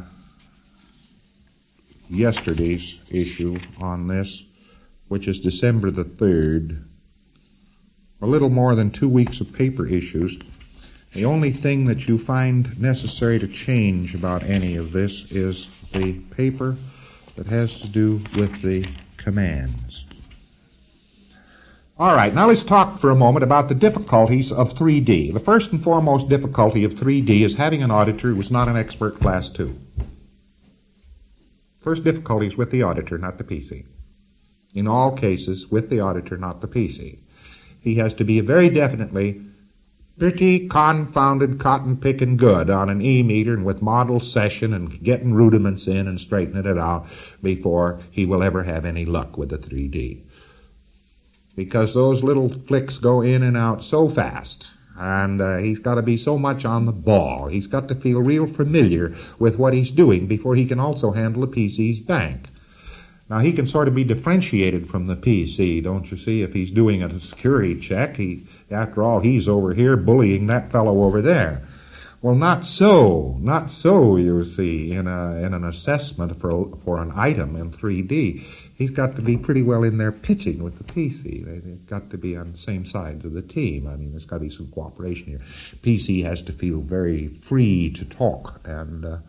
yesterday's issue on this, which is December the third. A little more than two weeks of paper issues. The only thing that you find necessary to change about any of this is the paper that has to do with the commands. All right, now let's talk for a moment about the difficulties of three D. The first and foremost difficulty of three D is having an auditor who is not an expert class two. First difficulty is with the auditor, not the P C. In all cases, with the auditor, not the P C. He has to be very definitely pretty confounded cotton picking good on an E-meter and with model session and getting rudiments in and straightening it out before he will ever have any luck with the three D. Because those little flicks go in and out so fast, and uh, he's got to be so much on the ball. He's got to feel real familiar with what he's doing before he can also handle the P C's bank. Now, he can sort of be differentiated from the P C, don't you see? If he's doing a security check, he, after all, he's over here bullying that fellow over there. Well, not so, not so, you see, in a in an assessment for for an item in three D. He's got to be pretty well in there pitching with the P C. They've got to be on the same side of the team. I mean, there's got to be some cooperation here. P C has to feel very free to talk and uh,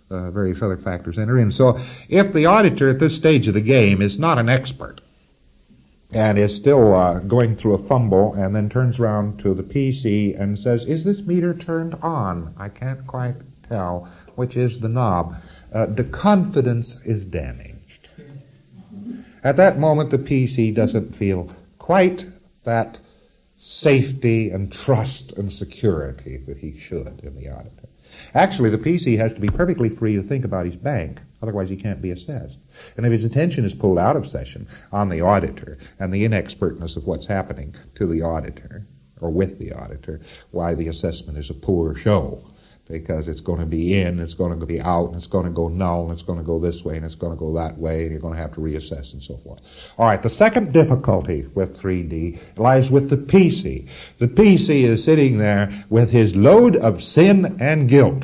uh, various other factors enter in. So if the auditor at this stage of the game is not an expert and is still uh, going through a fumble and then turns around to the P C and says, is this meter turned on? I can't quite tell which is the knob. Uh, the confidence is damaged. At that moment, the P C doesn't feel quite that safety and trust and security that he should in the auditor. Actually, the P C has to be perfectly free to think about his bank, otherwise he can't be assessed. And if his attention is pulled out of session on the auditor and the inexpertness of what's happening to the auditor, or with the auditor, why the assessment is a poor show. Because it's going to be in, it's going to be out, and it's going to go null, and it's going to go this way, and it's going to go that way, and you're going to have to reassess and so forth. All right, the second difficulty with three D lies with the P C. The P C is sitting there with his load of sin and guilt.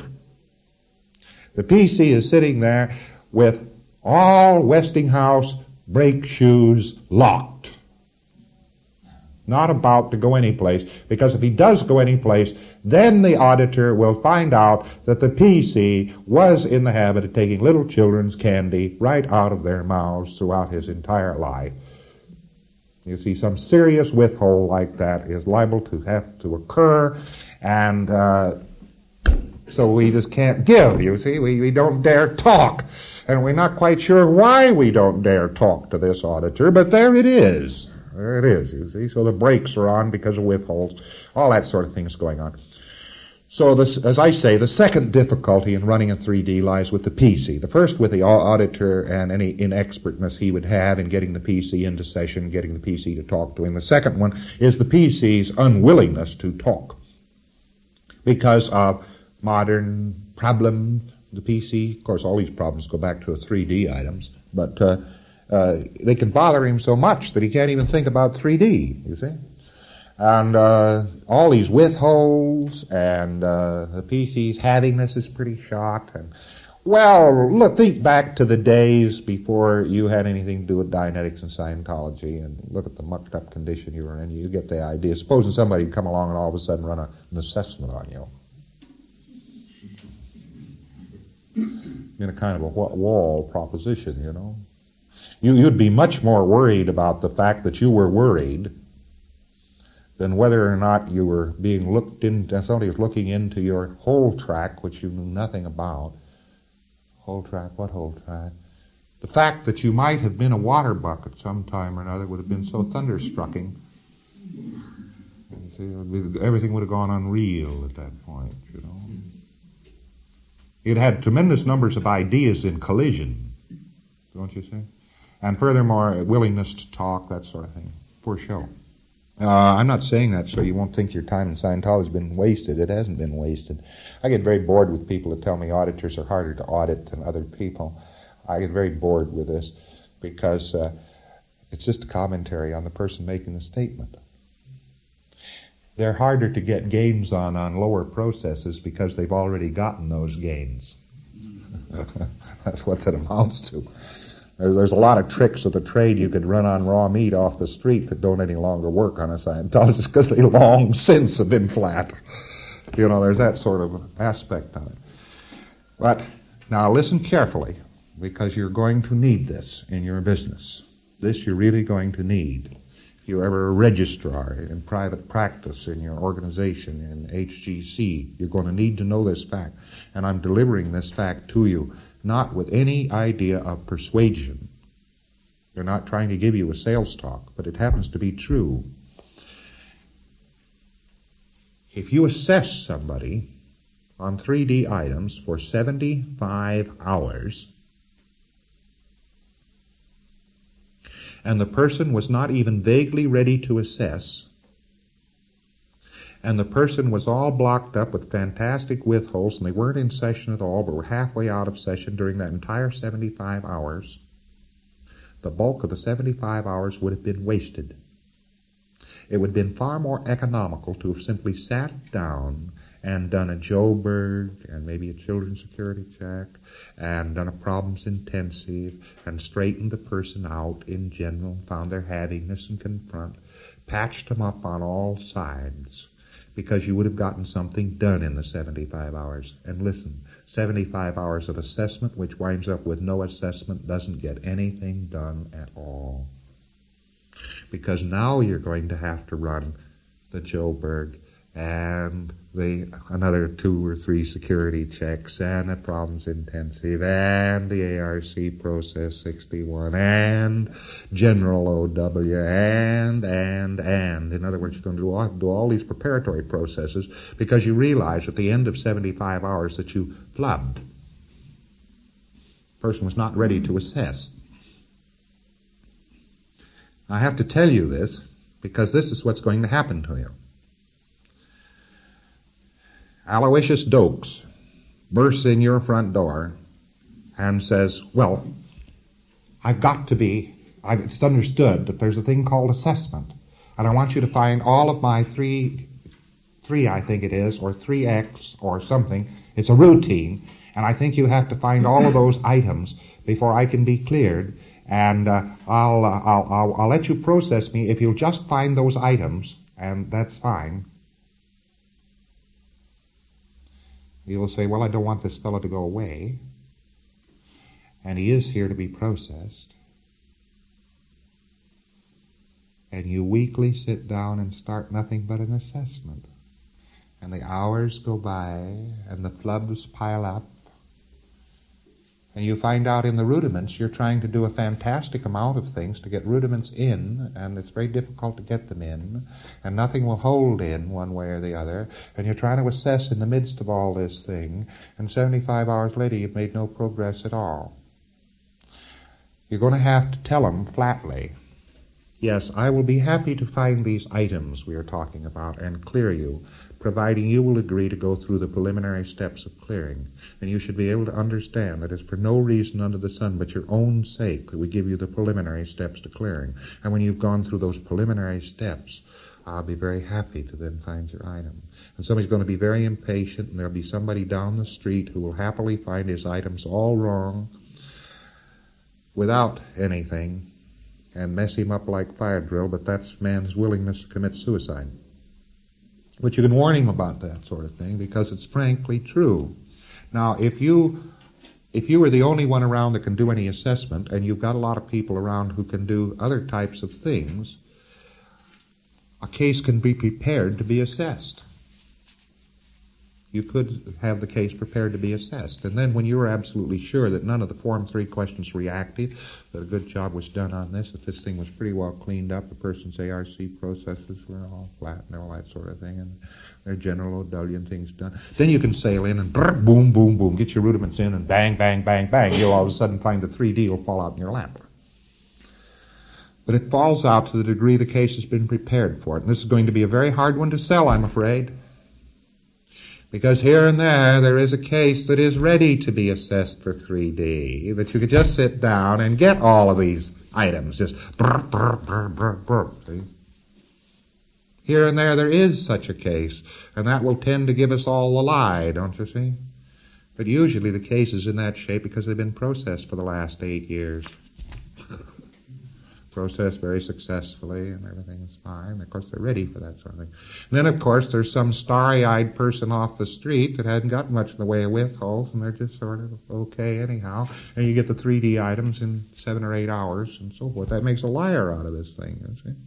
The P C is sitting there with all Westinghouse brake shoes locked. Not about to go anyplace, because if he does go anyplace, then the auditor will find out that the P C was in the habit of taking little children's candy right out of their mouths throughout his entire life. You see, some serious withhold like that is liable to have to occur, and uh, so we just can't give, you see. We, we don't dare talk, and we're not quite sure why we don't dare talk to this auditor, but there it is. There it is, you see. So the brakes are on because of withholds. All that sort of thing is going on. So this, as I say, the second difficulty in running a three D lies with the P C. The first with the auditor and any inexpertness he would have in getting the P C into session, getting the P C to talk to him. The second one is the P C's unwillingness to talk because of modern problems. The P C, of course, all these problems go back to the three D items, but uh, Uh, they can bother him so much that he can't even think about three D, you see. And uh, all these withholds, and uh, the P C's havingness is pretty shot. And well, look, think back to the days before you had anything to do with Dianetics and Scientology, and look at the mucked up condition you were in. You get the idea. Supposing somebody would come along and all of a sudden run a, an assessment on you. In a kind of a wall proposition, you know. You, you'd be much more worried about the fact that you were worried than whether or not you were being looked into, somebody was looking into your whole track, which you knew nothing about. Whole track? What whole track? The fact that you might have been a water buck at some time or another would have been so thunderstrucking. You see, it would be, everything would have gone unreal at that point, you know. It had tremendous numbers of ideas in collision, don't you see? And furthermore, willingness to talk, that sort of thing. Poor show. Uh, I'm not saying that so you won't think your time in Scientology has been wasted. It hasn't been wasted. I get very bored with people that tell me auditors are harder to audit than other people. I get very bored with this because uh, it's just a commentary on the person making the statement. They're harder to get gains on on lower processes because they've already gotten those gains. That's what that amounts to. There's a lot of tricks of the trade you could run on raw meat off the street that don't any longer work on a Scientologist because they long since have been flat. You know, there's that sort of aspect of it. But now listen carefully, because you're going to need this in your business. This you're really going to need. If you're ever a registrar in private practice, in your organization, in H G C, you're going to need to know this fact. And I'm delivering this fact to you, not with any idea of persuasion. They're not trying to give you a sales talk, but it happens to be true. If you assess somebody on three D items for seventy-five hours, and the person was not even vaguely ready to assess, and the person was all blocked up with fantastic withholds, and they weren't in session at all, but were halfway out of session during that entire seventy-five hours, the bulk of the seventy-five hours would have been wasted. It would have been far more economical to have simply sat down and done a Joburg and maybe a children's security check and done a problems intensive and straightened the person out in general, found their havingness and confront, patched them up on all sides, because you would have gotten something done in the seventy-five hours. And listen, seventy-five hours of assessment, which winds up with no assessment, doesn't get anything done at all. Because now you're going to have to run the Joburg and the another two or three security checks and the problems intensive and the A R C process sixty-one and general O W and, and, and. In other words, you're going to do all, do all these preparatory processes because you realize at the end of seventy-five hours that you flubbed. The person was not ready to assess. I have to tell you this because this is what's going to happen to you. Aloysius Dokes bursts in your front door and says, well, I've got to be, I've, it's understood that there's a thing called assessment, and I want you to find all of my three, three I think it is, or three X or something. It's a routine, and I think you have to find all of those items before I can be cleared, and uh, I'll, uh, I'll, I'll, I'll let you process me if you'll just find those items, and that's fine. You will say, well, I don't want this fellow to go away. And he is here to be processed. And you weekly sit down and start nothing but an assessment. And the hours go by, and the flubs pile up. And you find out in the rudiments you're trying to do a fantastic amount of things to get rudiments in, and it's very difficult to get them in, and nothing will hold in one way or the other, and you're trying to assess in the midst of all this thing, and seventy-five hours later you've made no progress at all. You're going to have to tell them flatly, yes, I will be happy to find these items we are talking about and clear you, providing you will agree to go through the preliminary steps of clearing. And you should be able to understand that it's for no reason under the sun but your own sake that we give you the preliminary steps to clearing. And when you've gone through those preliminary steps, I'll be very happy to then find your item. And somebody's going to be very impatient, and there'll be somebody down the street who will happily find his items all wrong without anything and mess him up like fire drill, but that's man's willingness to commit suicide. But you can warn him about that sort of thing because it's frankly true. Now, if you if you are the only one around that can do any assessment, and you've got a lot of people around who can do other types of things, a case can be prepared to be assessed. You could have the case prepared to be assessed. And then when you are absolutely sure that none of the Form three questions were reactive, that a good job was done on this, that this thing was pretty well cleaned up, the person's A R C processes were all flat and all that sort of thing, and their general O'Dullion things done, then you can sail in and brr, boom, boom, boom, get your rudiments in, and bang, bang, bang, bang, you'll all of a sudden find the three D will fall out in your lap. But it falls out to the degree the case has been prepared for it. And this is going to be a very hard one to sell, I'm afraid. Because here and there, there is a case that is ready to be assessed for three D, that you could just sit down and get all of these items, just brr, brr, brr, brr, brr, see? Here and there, there is such a case, and that will tend to give us all the lie, don't you see? But usually the case is in that shape because they've been processed for the last eight years. Processed very successfully, and everything is fine. Of course, they're ready for that sort of thing. And then, of course, there's some starry-eyed person off the street that hadn't got much in the way of withholds, and they're just sort of okay anyhow. And you get the three D items in seven or eight hours, and so forth. That makes a liar out of this thing, you see.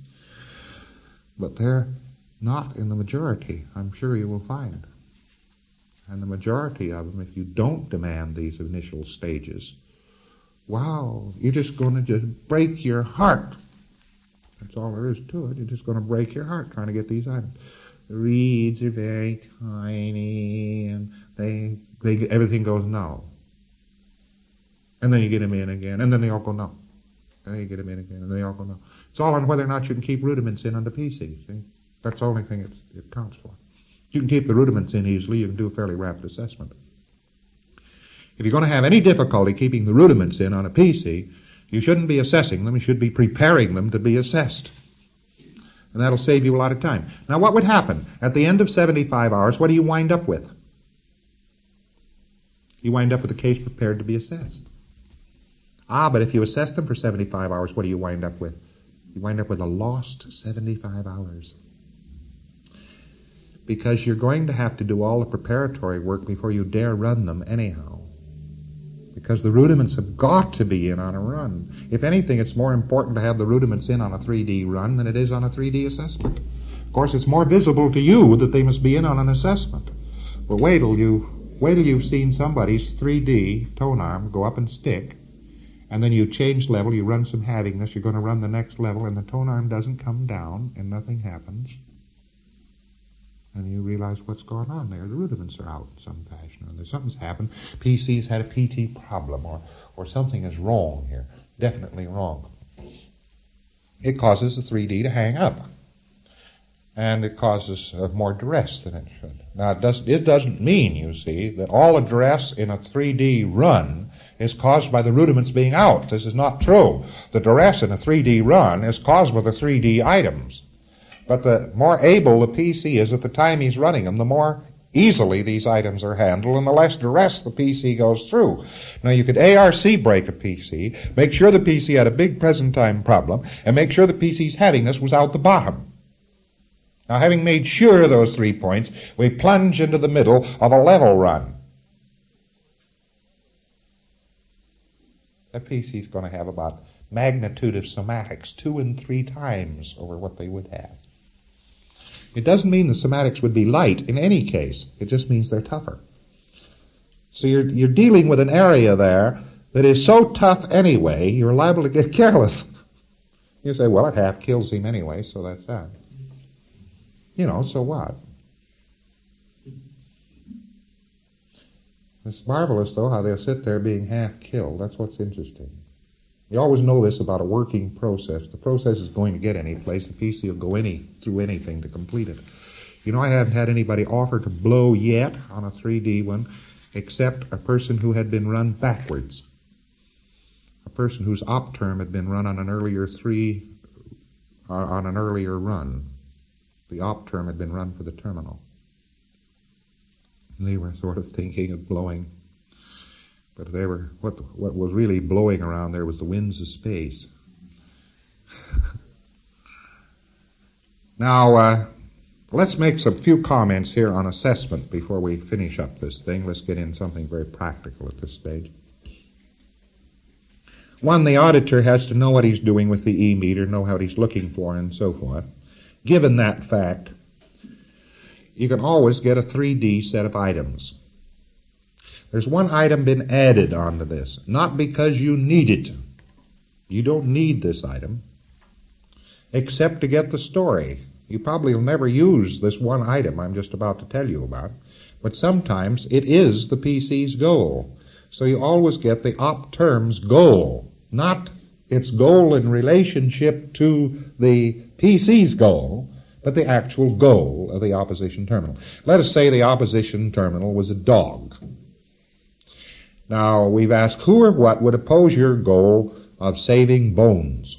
But they're not in the majority, I'm sure you will find. And the majority of them, if you don't demand these initial stages, wow, you're just going to just break your heart. That's all there is to it. You're just going to break your heart trying to get these items. The reeds are very tiny, and they, they everything goes no. And then you get them in again, and then they all go no. And then you get them in again, and they all go no. It's all on whether or not you can keep rudiments in on the P C, see? That's the only thing it's, it counts for. If you can keep the rudiments in easily, you can do a fairly rapid assessment. If you're going to have any difficulty keeping the rudiments in on a P C, you shouldn't be assessing them, you should be preparing them to be assessed. And that'll save you a lot of time. Now, what would happen? At the end of seventy-five hours, what do you wind up with? You wind up with a case prepared to be assessed. Ah, but if you assess them for seventy-five hours, what do you wind up with? You wind up with a lost seventy-five hours. because you're going to have to do all the preparatory work before you dare run them anyhow. Because the rudiments have got to be in on a run. If anything, it's more important to have the rudiments in on a three D run than it is on a three D assessment. Of course, it's more visible to you that they must be in on an assessment. But wait till you wait till you've seen somebody's three D tone arm go up and stick, and then you change level, you run some halvingness, you're going to run the next level, and the tone arm doesn't come down, and nothing happens. And you realize what's going on there. The rudiments are out in some fashion, or there's something's happened. P C's had a P T problem, or, or something is wrong here. Definitely wrong. It causes the three D to hang up. And it causes uh, more duress than it should. Now, it, does, it doesn't mean, you see, that all the duress in a three D run is caused by the rudiments being out. This is not true. The duress in a three D run is caused by the three D items. But the more able the P C is at the time he's running them, the more easily these items are handled, and the less duress the P C goes through. Now, you could A R C break a P C, make sure the P C had a big present time problem, and make sure the P C's halvingness was out the bottom. Now, having made sure of those three points, we plunge into the middle of a level run. That P C's going to have about magnitude of somatics two and three times over what they would have. It doesn't mean the somatics would be light in any case. It just means they're tougher. So you're, you're dealing with an area there that is so tough anyway, you're liable to get careless. You say, well, it half kills him anyway, so that's that. You know, so what? It's marvelous, though, how they'll sit there being half killed. That's what's interesting. You always know this about a working process. The process is going to get any place. The P C will go any through anything to complete it. You know, I haven't had anybody offer to blow yet on a three D one, except a person who had been run backwards. A person whose op term had been run on an earlier three, uh, on an earlier run. The op term had been run for the terminal. And they were sort of thinking of blowing. But they were, what, what was really blowing around there was the winds of space. Now, uh, let's make some few comments here on assessment before we finish up this thing. Let's get in something very practical at this stage. One, the auditor has to know what he's doing with the E-meter, know what he's looking for, and so forth. Given that fact, you can always get a three D set of items. There's one item been added onto this, not because you need it. You don't need this item, except to get the story. You probably will never use this one item I'm just about to tell you about, but sometimes it is the P C's goal. So you always get the op term's goal, not its goal in relationship to the P C's goal, but the actual goal of the opposition terminal. Let us say the opposition terminal was a dog. Now, we've asked who or what would oppose your goal of saving bones.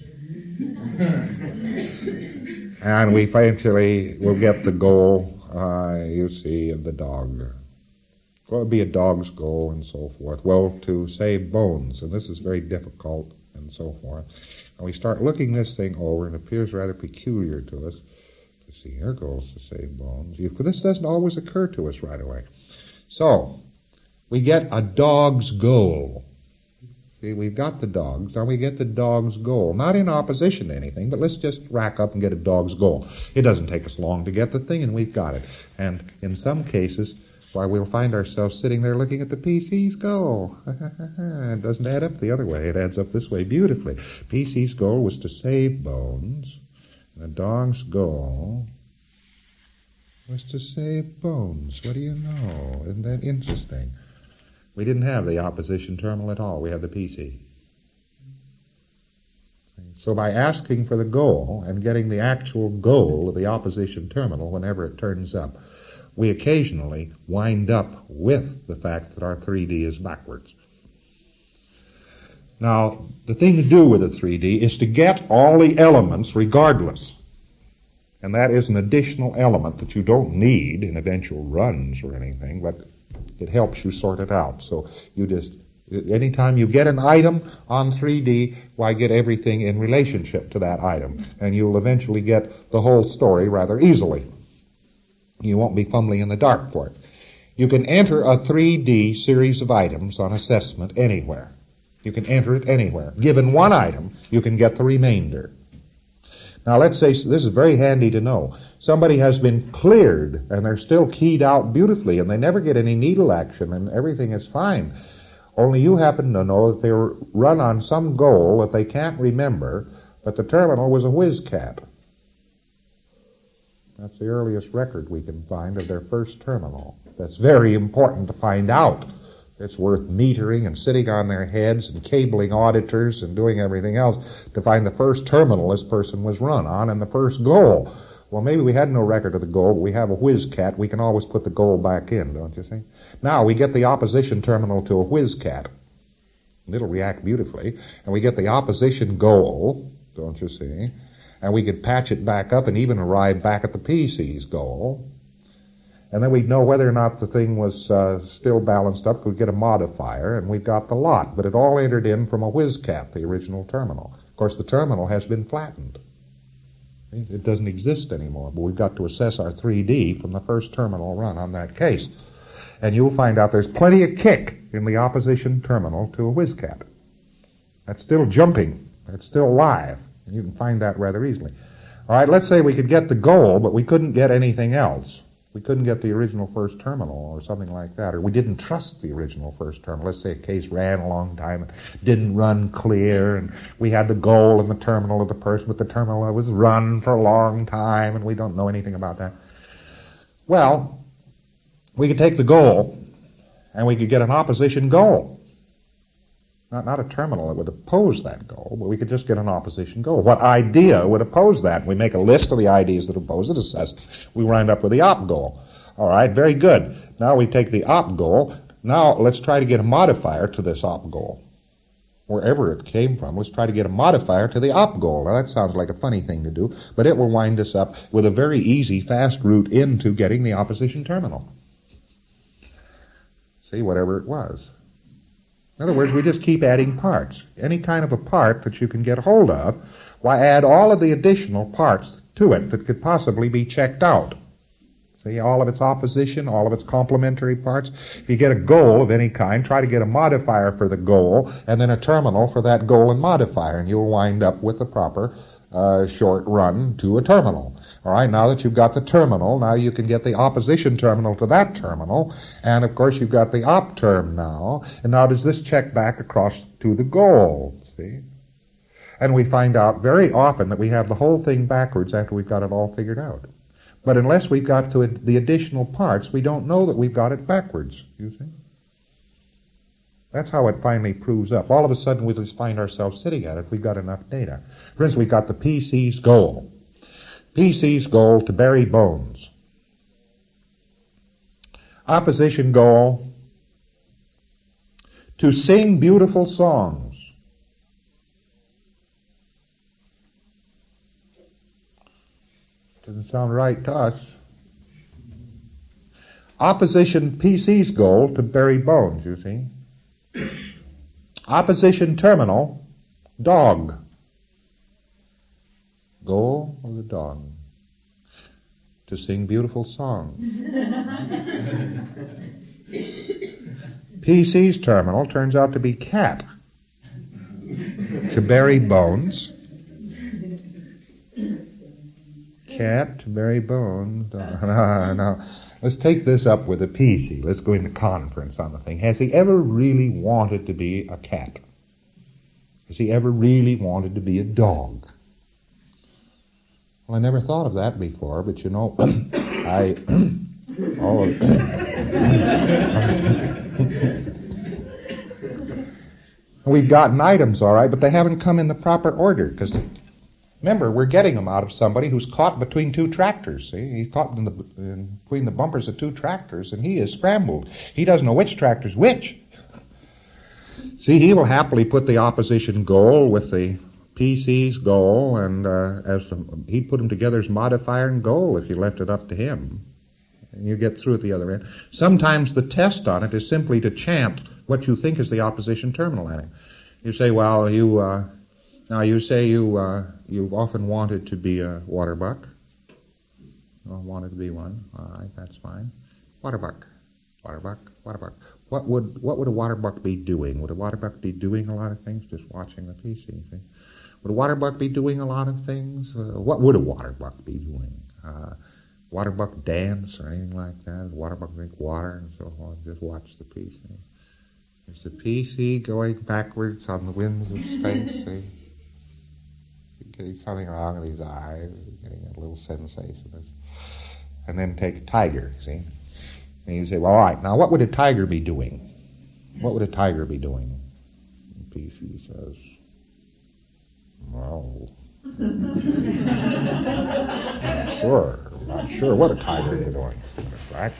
And we eventually will get the goal, uh, you see, of the dog. What would be a dog's goal and so forth? Well, to save bones, and this is very difficult and so forth. And we start looking this thing over, and it appears rather peculiar to us to see her goal is to save bones. This doesn't always occur to us right away. So, we get a dog's goal. See, we've got the dogs, now we get the dog's goal. Not in opposition to anything, but let's just rack up and get a dog's goal. It doesn't take us long to get the thing, and we've got it. And in some cases, why, we'll find ourselves sitting there looking at the P C's goal. It doesn't add up the other way. It adds up this way beautifully. P C's goal was to save bones. And the dog's goal was to save bones. What do you know? Isn't that interesting? We didn't have the opposition terminal at all. We had the P C. So by asking for the goal and getting the actual goal of the opposition terminal whenever it turns up, we occasionally wind up with the fact that our three D is backwards. Now, the thing to do with a three D is to get all the elements regardless. And that is an additional element that you don't need in eventual runs or anything, but it helps you sort it out. So you just, anytime you get an item on three D, why, get everything in relationship to that item. And you'll eventually get the whole story rather easily. You won't be fumbling in the dark for it. You can enter a three D series of items on assessment anywhere. You can enter it anywhere. Given one item, you can get the remainder. Now let's say, this is very handy to know, somebody has been cleared and they're still keyed out beautifully and they never get any needle action and everything is fine. Only you happen to know that they were run on some goal that they can't remember, but the terminal was a whiz-cat. That's the earliest record we can find of their first terminal. That's very important to find out. It's worth metering and sitting on their heads and cabling auditors and doing everything else to find the first terminal this person was run on and the first goal. Well, maybe we had no record of the goal, but we have a whiz-cat. We can always put the goal back in, don't you see? Now, we get the opposition terminal to a whiz-cat. It'll react beautifully. And we get the opposition goal, don't you see? And we could patch it back up and even arrive back at the P C's goal. And then we'd know whether or not the thing was uh, still balanced up. We'd get a modifier, and we've got the lot. But it all entered in from a whiz-cat, the original terminal. Of course, the terminal has been flattened. It doesn't exist anymore, but we've got to assess our three D from the first terminal run on that case. And you'll find out there's plenty of kick in the opposition terminal to a whiz-cat. That's still jumping. It's still live. And you can find that rather easily. All right, let's say we could get the goal, but we couldn't get anything else. We couldn't get the original first terminal or something like that, or we didn't trust the original first terminal. Let's say a case ran a long time and didn't run clear, and we had the goal and the terminal of the person, but the terminal was run for a long time, and we don't know anything about that. Well, we could take the goal, and we could get an opposition goal. Not, not a terminal that would oppose that goal, but we could just get an opposition goal. What idea would oppose that? We make a list of the ideas that oppose it, assess. We wind up with the op goal. All right, very good. Now we take the op goal. Now let's try to get a modifier to this op goal. Wherever it came from, let's try to get a modifier to the op goal. Now that sounds like a funny thing to do, but it will wind us up with a very easy, fast route into getting the opposition terminal. See, whatever it was. In other words, we just keep adding parts. Any kind of a part that you can get hold of, why add all of the additional parts to it that could possibly be checked out. See, all of its opposition, all of its complementary parts. If you get a goal of any kind, try to get a modifier for the goal, and then a terminal for that goal and modifier, and you'll wind up with the proper uh, short run to a terminal. All right, now that you've got the terminal, now you can get the opposition terminal to that terminal, and of course you've got the op term now, and now does this check back across to the goal, see? And we find out very often that we have the whole thing backwards after we've got it all figured out. But unless we've got to the additional parts, we don't know that we've got it backwards, you see? That's how it finally proves up. All of a sudden we just find ourselves sitting at it if we've got enough data. For instance, we've got the P C's goal. P C's goal to bury bones. Opposition goal to sing beautiful songs. Doesn't sound right to us. Opposition P C's goal to bury bones, you see. Opposition terminal, dog. Goal of the dog. To sing beautiful songs. P C's terminal turns out to be cat. To bury bones. Cat to bury bones. No, no. Let's take this up with a P C. Let's go into conference on the thing. Has he ever really wanted to be a cat? Has he ever really wanted to be a dog? Well, I never thought of that before, but you know, I... oh, we've gotten items, all right, but they haven't come in the proper order, because... Remember, we're getting them out of somebody who's caught between two tractors. See? He's caught in the, in between the bumpers of two tractors, and he is scrambled. He doesn't know which tractor's which. See, he will happily put the opposition goal with the P C's goal, and uh, as the, he'd put them together as modifier and goal if you left it up to him. And you get through at the other end. Sometimes the test on it is simply to chant what you think is the opposition terminal at it. You say, well, you... Uh, Now, you say you, uh, you've often wanted to be a water buck. Oh, wanted to be one. All right, that's fine. Waterbuck. Waterbuck. Waterbuck. What would what would a waterbuck be doing? Would a waterbuck be doing a lot of things? Just watching the P C. See? Would a waterbuck be doing a lot of things? Uh, what would a waterbuck be doing? Uh, waterbuck dance or anything like that? Waterbuck drink water and so forth? Just watch the P C. There's the P C going backwards on the winds of space. See? Getting something wrong with his eyes, getting a little sensation. And then take a tiger, see? And you say, well, all right, now what would a tiger be doing? What would a tiger be doing? And P C says, well, not sure. I'm not sure what a tiger is doing. Right?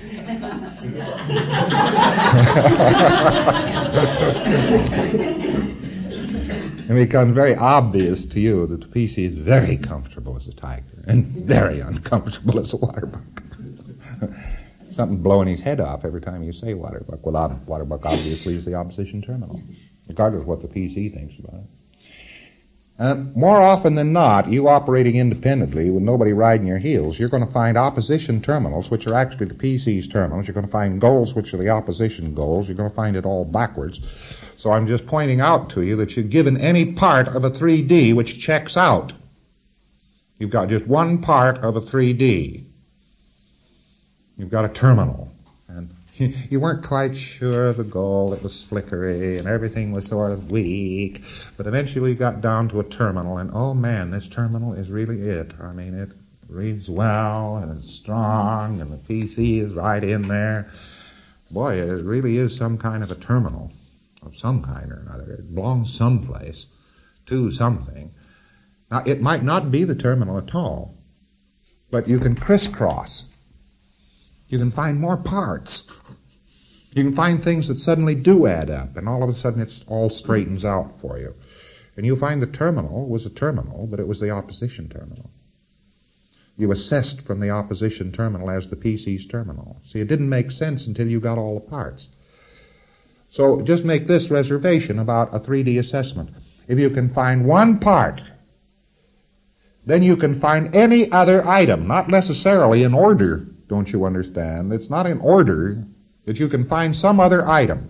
It becomes very obvious to you that the P C is very comfortable as a tiger and very uncomfortable as a waterbuck. Something blowing his head off every time you say waterbuck. Well, waterbuck obviously is the opposition terminal, regardless of what the P C thinks about it. Uh, more often than not, you operating independently with nobody riding your heels, you're going to find opposition terminals, which are actually the P C's terminals. You're going to find goals, which are the opposition goals. You're going to find it all backwards. So I'm just pointing out to you that you're given any part of a three D which checks out. You've got just one part of a three D. You've got a terminal. And you weren't quite sure of the goal. It was flickery and everything was sort of weak. But eventually you got down to a terminal and, oh man, this terminal is really it. I mean, it reads well and it's strong and the P C is right in there. Boy, it really is some kind of a terminal of some kind or another. It belongs someplace to something. Now, it might not be the terminal at all, but you can crisscross. You can find more parts. You can find things that suddenly do add up, and all of a sudden it all straightens out for you. And you find the terminal was a terminal, but it was the opposition terminal. You assessed from the opposition terminal as the P C's terminal. See, it didn't make sense until you got all the parts. So just make this reservation about a three D assessment. If you can find one part, then you can find any other item, not necessarily in order, don't you understand? It's not in order that you can find some other item.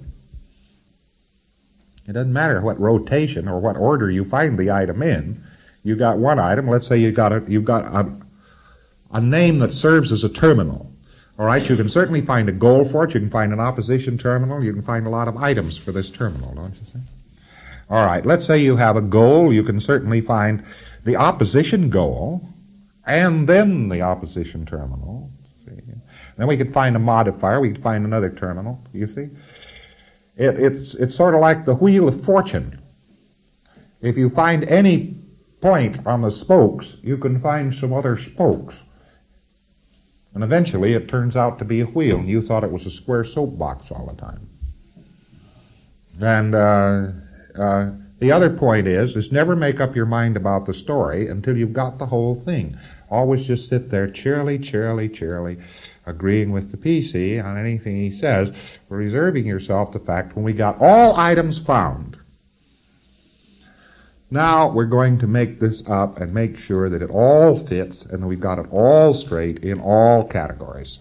It doesn't matter what rotation or what order you find the item in. You got one item, let's say you got a, you've got a, a name that serves as a terminal. All right, you can certainly find a goal for it. You can find an opposition terminal. You can find a lot of items for this terminal, don't you see? All right, let's say you have a goal. You can certainly find the opposition goal and then the opposition terminal. See? Then we could find a modifier. We could find another terminal, you see? It, it's, it's sort of like the wheel of fortune. If you find any point on the spokes, you can find some other spokes. And eventually it turns out to be a wheel, and you thought it was a square soapbox all the time. And uh, uh, the other point is, is never make up your mind about the story until you've got the whole thing. Always just sit there cheerily, cheerily, cheerily, agreeing with the P C on anything he says, reserving yourself the fact when we got all items found. Now we're going to make this up and make sure that it all fits and that we've got it all straight in all categories.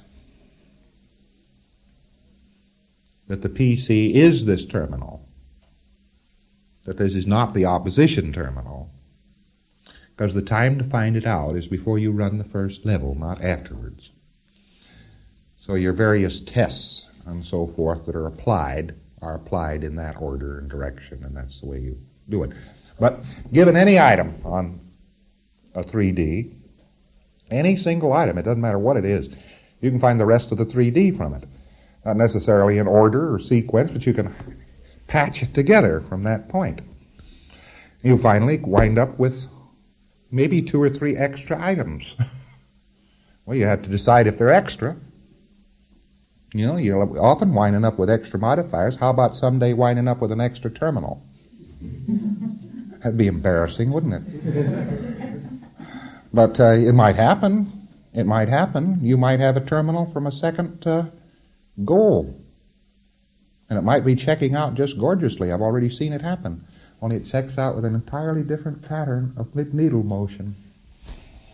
That the P C is this terminal. That this is not the opposition terminal. Because the time to find it out is before you run the first level, not afterwards. So your various tests and so forth that are applied are applied in that order and direction, and that's the way you do it. But given any item on a three D, any single item, it doesn't matter what it is, you can find the rest of the three D from it. Not necessarily in order or sequence, but you can patch it together from that point. You finally wind up with maybe two or three extra items. Well, you have to decide if they're extra. You know, you're often winding up with extra modifiers. How about someday winding up with an extra terminal? That'd be embarrassing, wouldn't it? But uh, it might happen. It might happen. You might have a terminal from a second uh, goal. And it might be checking out just gorgeously. I've already seen it happen. Only it checks out with an entirely different pattern of mid-needle motion.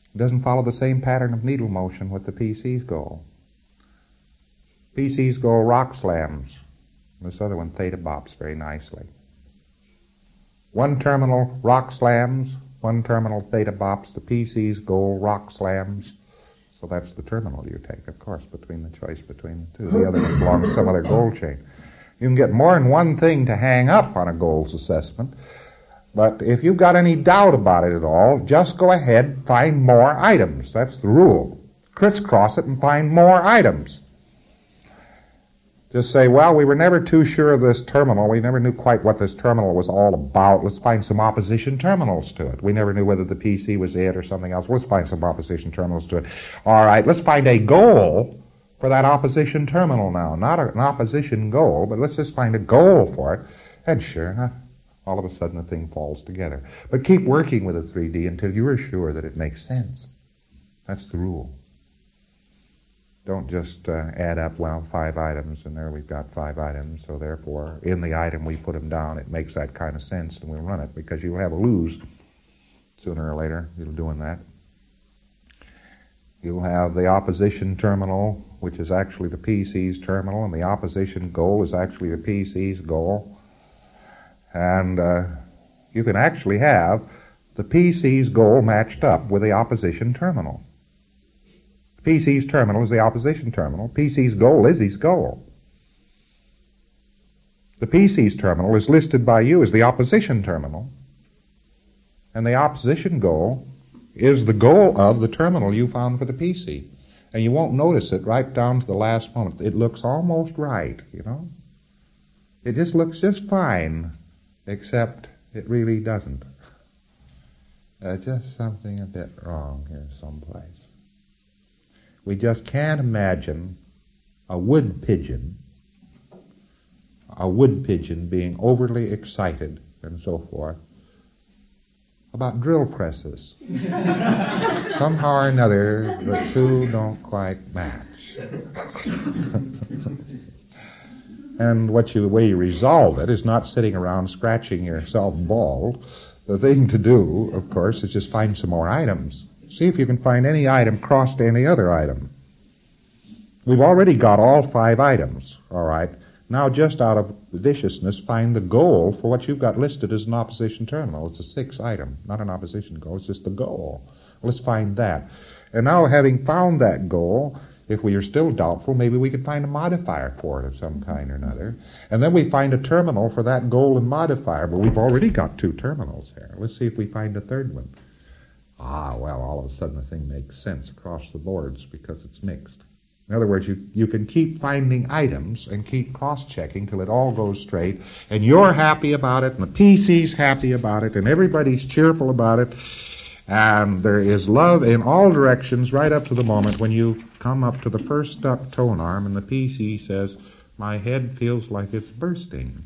It doesn't follow the same pattern of needle motion with the P C's goal. P C's goal rock slams. This other one theta bops very nicely. One terminal rock slams, one terminal theta bops. The P C's goal rock slams. So that's the terminal you take, of course, between the choice between the two. The other one belongs to some other goal chain. You can get more than one thing to hang up on a goals assessment, but if you've got any doubt about it at all, just go ahead, find more items. That's the rule. Crisscross it and find more items. Just say, well, we were never too sure of this terminal. We never knew quite what this terminal was all about. Let's find some opposition terminals to it. We never knew whether the P C was it or something else. Let's find some opposition terminals to it. All right, let's find a goal for that opposition terminal now. Not a, an opposition goal, but let's just find a goal for it. And sure enough, all of a sudden the thing falls together. But keep working with a three D until you are sure that it makes sense. That's the rule. Don't just uh, add up, well, five items, and there we've got five items, so therefore, in the item we put them down, it makes that kind of sense, and we'll run it, because you'll have a lose sooner or later. You're doing that. You'll have the opposition terminal, which is actually the P C's terminal, and the opposition goal is actually the P C's goal. And uh, you can actually have the P C's goal matched up with the opposition terminal. P C's terminal is the opposition terminal. P C's goal is his goal. The P C's terminal is listed by you as the opposition terminal, and the opposition goal is the goal of the terminal you found for the P C. And you won't notice it right down to the last moment. It looks almost right, you know. It just looks just fine, except it really doesn't. Uh, just something a bit wrong here someplace. We just can't imagine a wood pigeon, a wood pigeon being overly excited and so forth about drill presses. Somehow or another, the two don't quite match. And what you, the way you resolve it is not sitting around scratching yourself bald. The thing to do, of course, is just find some more items. See if you can find any item crossed to any other item. We've already got all five items, all right. Now just out of viciousness, find the goal for what you've got listed as an opposition terminal. It's a six item, not an opposition goal, it's just the goal. Let's find that. And now having found that goal, if we are still doubtful, maybe we could find a modifier for it of some kind or another. And then we find a terminal for that goal and modifier, but we've already got two terminals here. Let's see if we find a third one. Ah, well, all of a sudden the thing makes sense across the boards because it's mixed. In other words, you, you can keep finding items and keep cross-checking till it all goes straight, and you're happy about it, and the P C's happy about it, and everybody's cheerful about it, and there is love in all directions right up to the moment when you come up to the first stuck tone arm and the P C says, my head feels like it's bursting.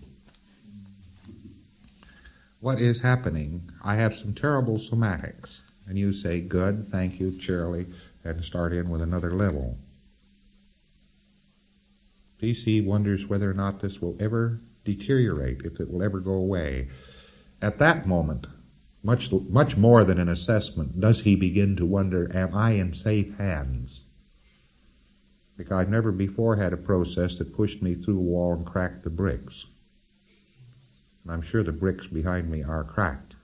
What is happening? I have some terrible somatics. And you say, good, thank you, cheerily, and start in with another level. P C wonders whether or not this will ever deteriorate, if it will ever go away. At that moment, much much more than an assessment, does he begin to wonder, am I in safe hands? Because I've never before had a process that pushed me through a wall and cracked the bricks. And I'm sure the bricks behind me are cracked.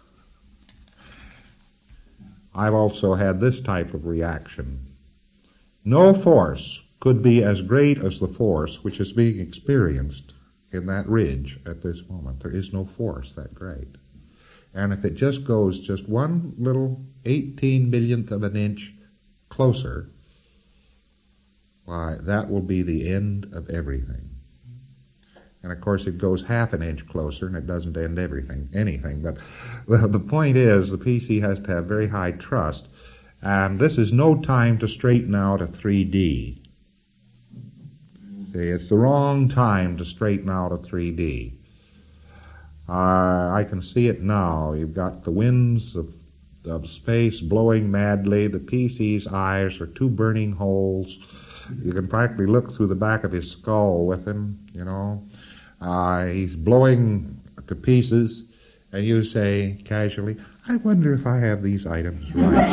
I've also had this type of reaction. No force could be as great as the force which is being experienced in that ridge at this moment. There is no force that great. And if it just goes just one little eighteen millionth of an inch closer, why, that will be the end of everything. And of course it goes half an inch closer and it doesn't end everything, anything. But the, the point is the P C has to have very high trust, and this is no time to straighten out a three D. See, it's the wrong time to straighten out a three D. Uh, I can see it now. You've got the winds of, of space blowing madly. The P C's eyes are two burning holes. You can practically look through the back of his skull with him, you know. Uh, he's blowing to pieces, and you say casually, I wonder if I have these items right.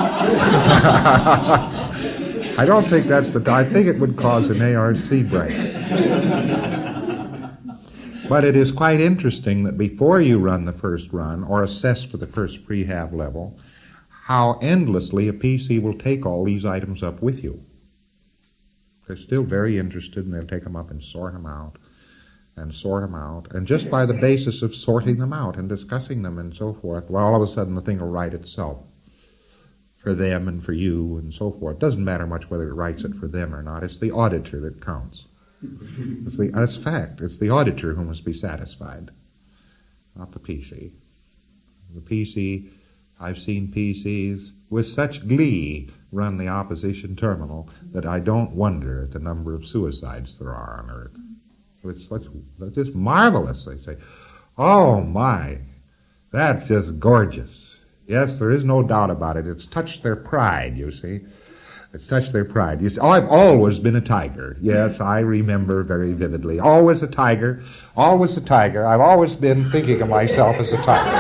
I don't think that's the, I think it would cause an A R C break. But it is quite interesting that before you run the first run, or assess for the first prehab level, how endlessly a P C will take all these items up with you. They're still very interested, and they'll take them up and sort them out, and sort them out. And just by the basis of sorting them out and discussing them and so forth, well, all of a sudden the thing will write itself for them and for you and so forth. It doesn't matter much whether it writes it for them or not. It's the auditor that counts. It's the, that's fact. It's the auditor who must be satisfied, not the P C. The P C, I've seen P Cs with such glee run the opposition terminal that I don't wonder at the number of suicides there are on Earth. It's such, it's just marvelous, they say. Oh my, that's just gorgeous. Yes, there is no doubt about it. It's touched their pride, you see. It's touched their pride. You see, oh, I've always been a tiger. Yes, I remember very vividly. Always a tiger. Always a tiger. I've always been thinking of myself as a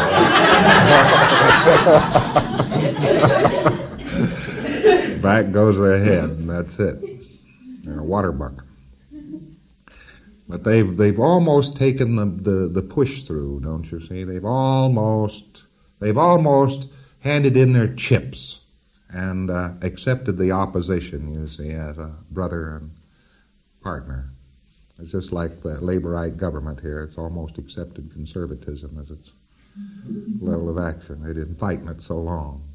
tiger. Back goes their head, and that's it. In a water buck. But they've they've almost taken the, the, the push through, don't you see? They've almost they've almost handed in their chips and uh, accepted the opposition, you see, as a brother and partner. It's just like the Laborite government here. It's almost accepted conservatism as its level of action. They didn't fight in it so long.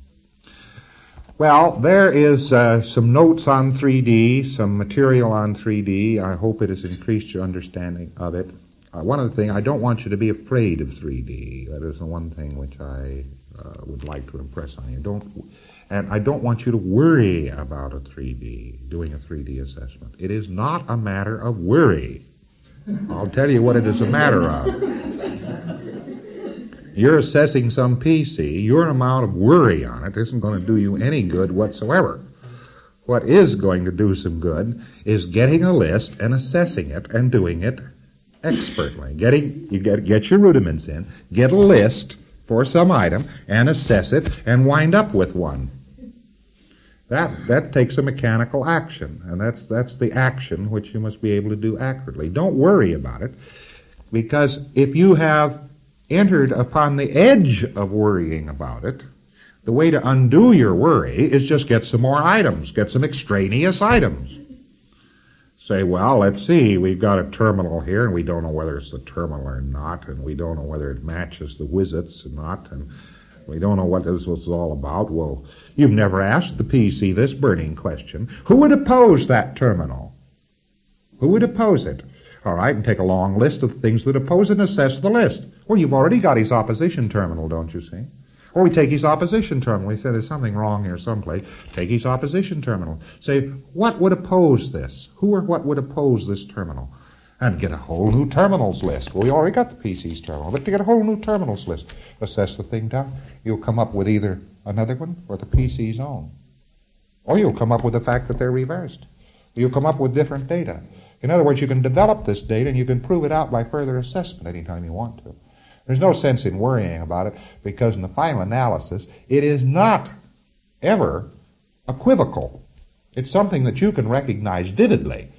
Well, there is uh, some notes on three D, some material on three D. I hope it has increased your understanding of it. Uh, one other thing, I don't want you to be afraid of three D. That is the one thing which I uh, would like to impress on you. Don't, and I don't want you to worry about a three D, doing a three D assessment. It is not a matter of worry. I'll tell you what it is a matter of. You're assessing some P C, your amount of worry on it isn't going to do you any good whatsoever. What is going to do some good is getting a list and assessing it and doing it expertly. Getting, you get, get your rudiments in, get a list for some item and assess it and wind up with one. That, that takes a mechanical action, and that's, that's the action which you must be able to do accurately. Don't worry about it, because if you have entered upon the edge of worrying about it, the way to undo your worry is just get some more items, get some extraneous items. Say, well, let's see, we've got a terminal here, and we don't know whether it's the terminal or not, and we don't know whether it matches the wizards or not, and we don't know what this was all about. Well, you've never asked the P C this burning question. Who would oppose that terminal? Who would oppose it? All right, and take a long list of things that oppose it and assess the list. Well, you've already got his opposition terminal, don't you see? Or we take his opposition terminal. We say there's something wrong here someplace. Take his opposition terminal. Say, what would oppose this? Who or what would oppose this terminal? And get a whole new terminals list. Well, we already got the P C's terminal, but to get a whole new terminals list. Assess the thing down. You'll come up with either another one or the P C's own. Or you'll come up with the fact that they're reversed. You'll come up with different data. In other words, you can develop this data and you can prove it out by further assessment anytime you want to. There's no sense in worrying about it, because in the final analysis, it is not ever equivocal. It's something that you can recognize vividly.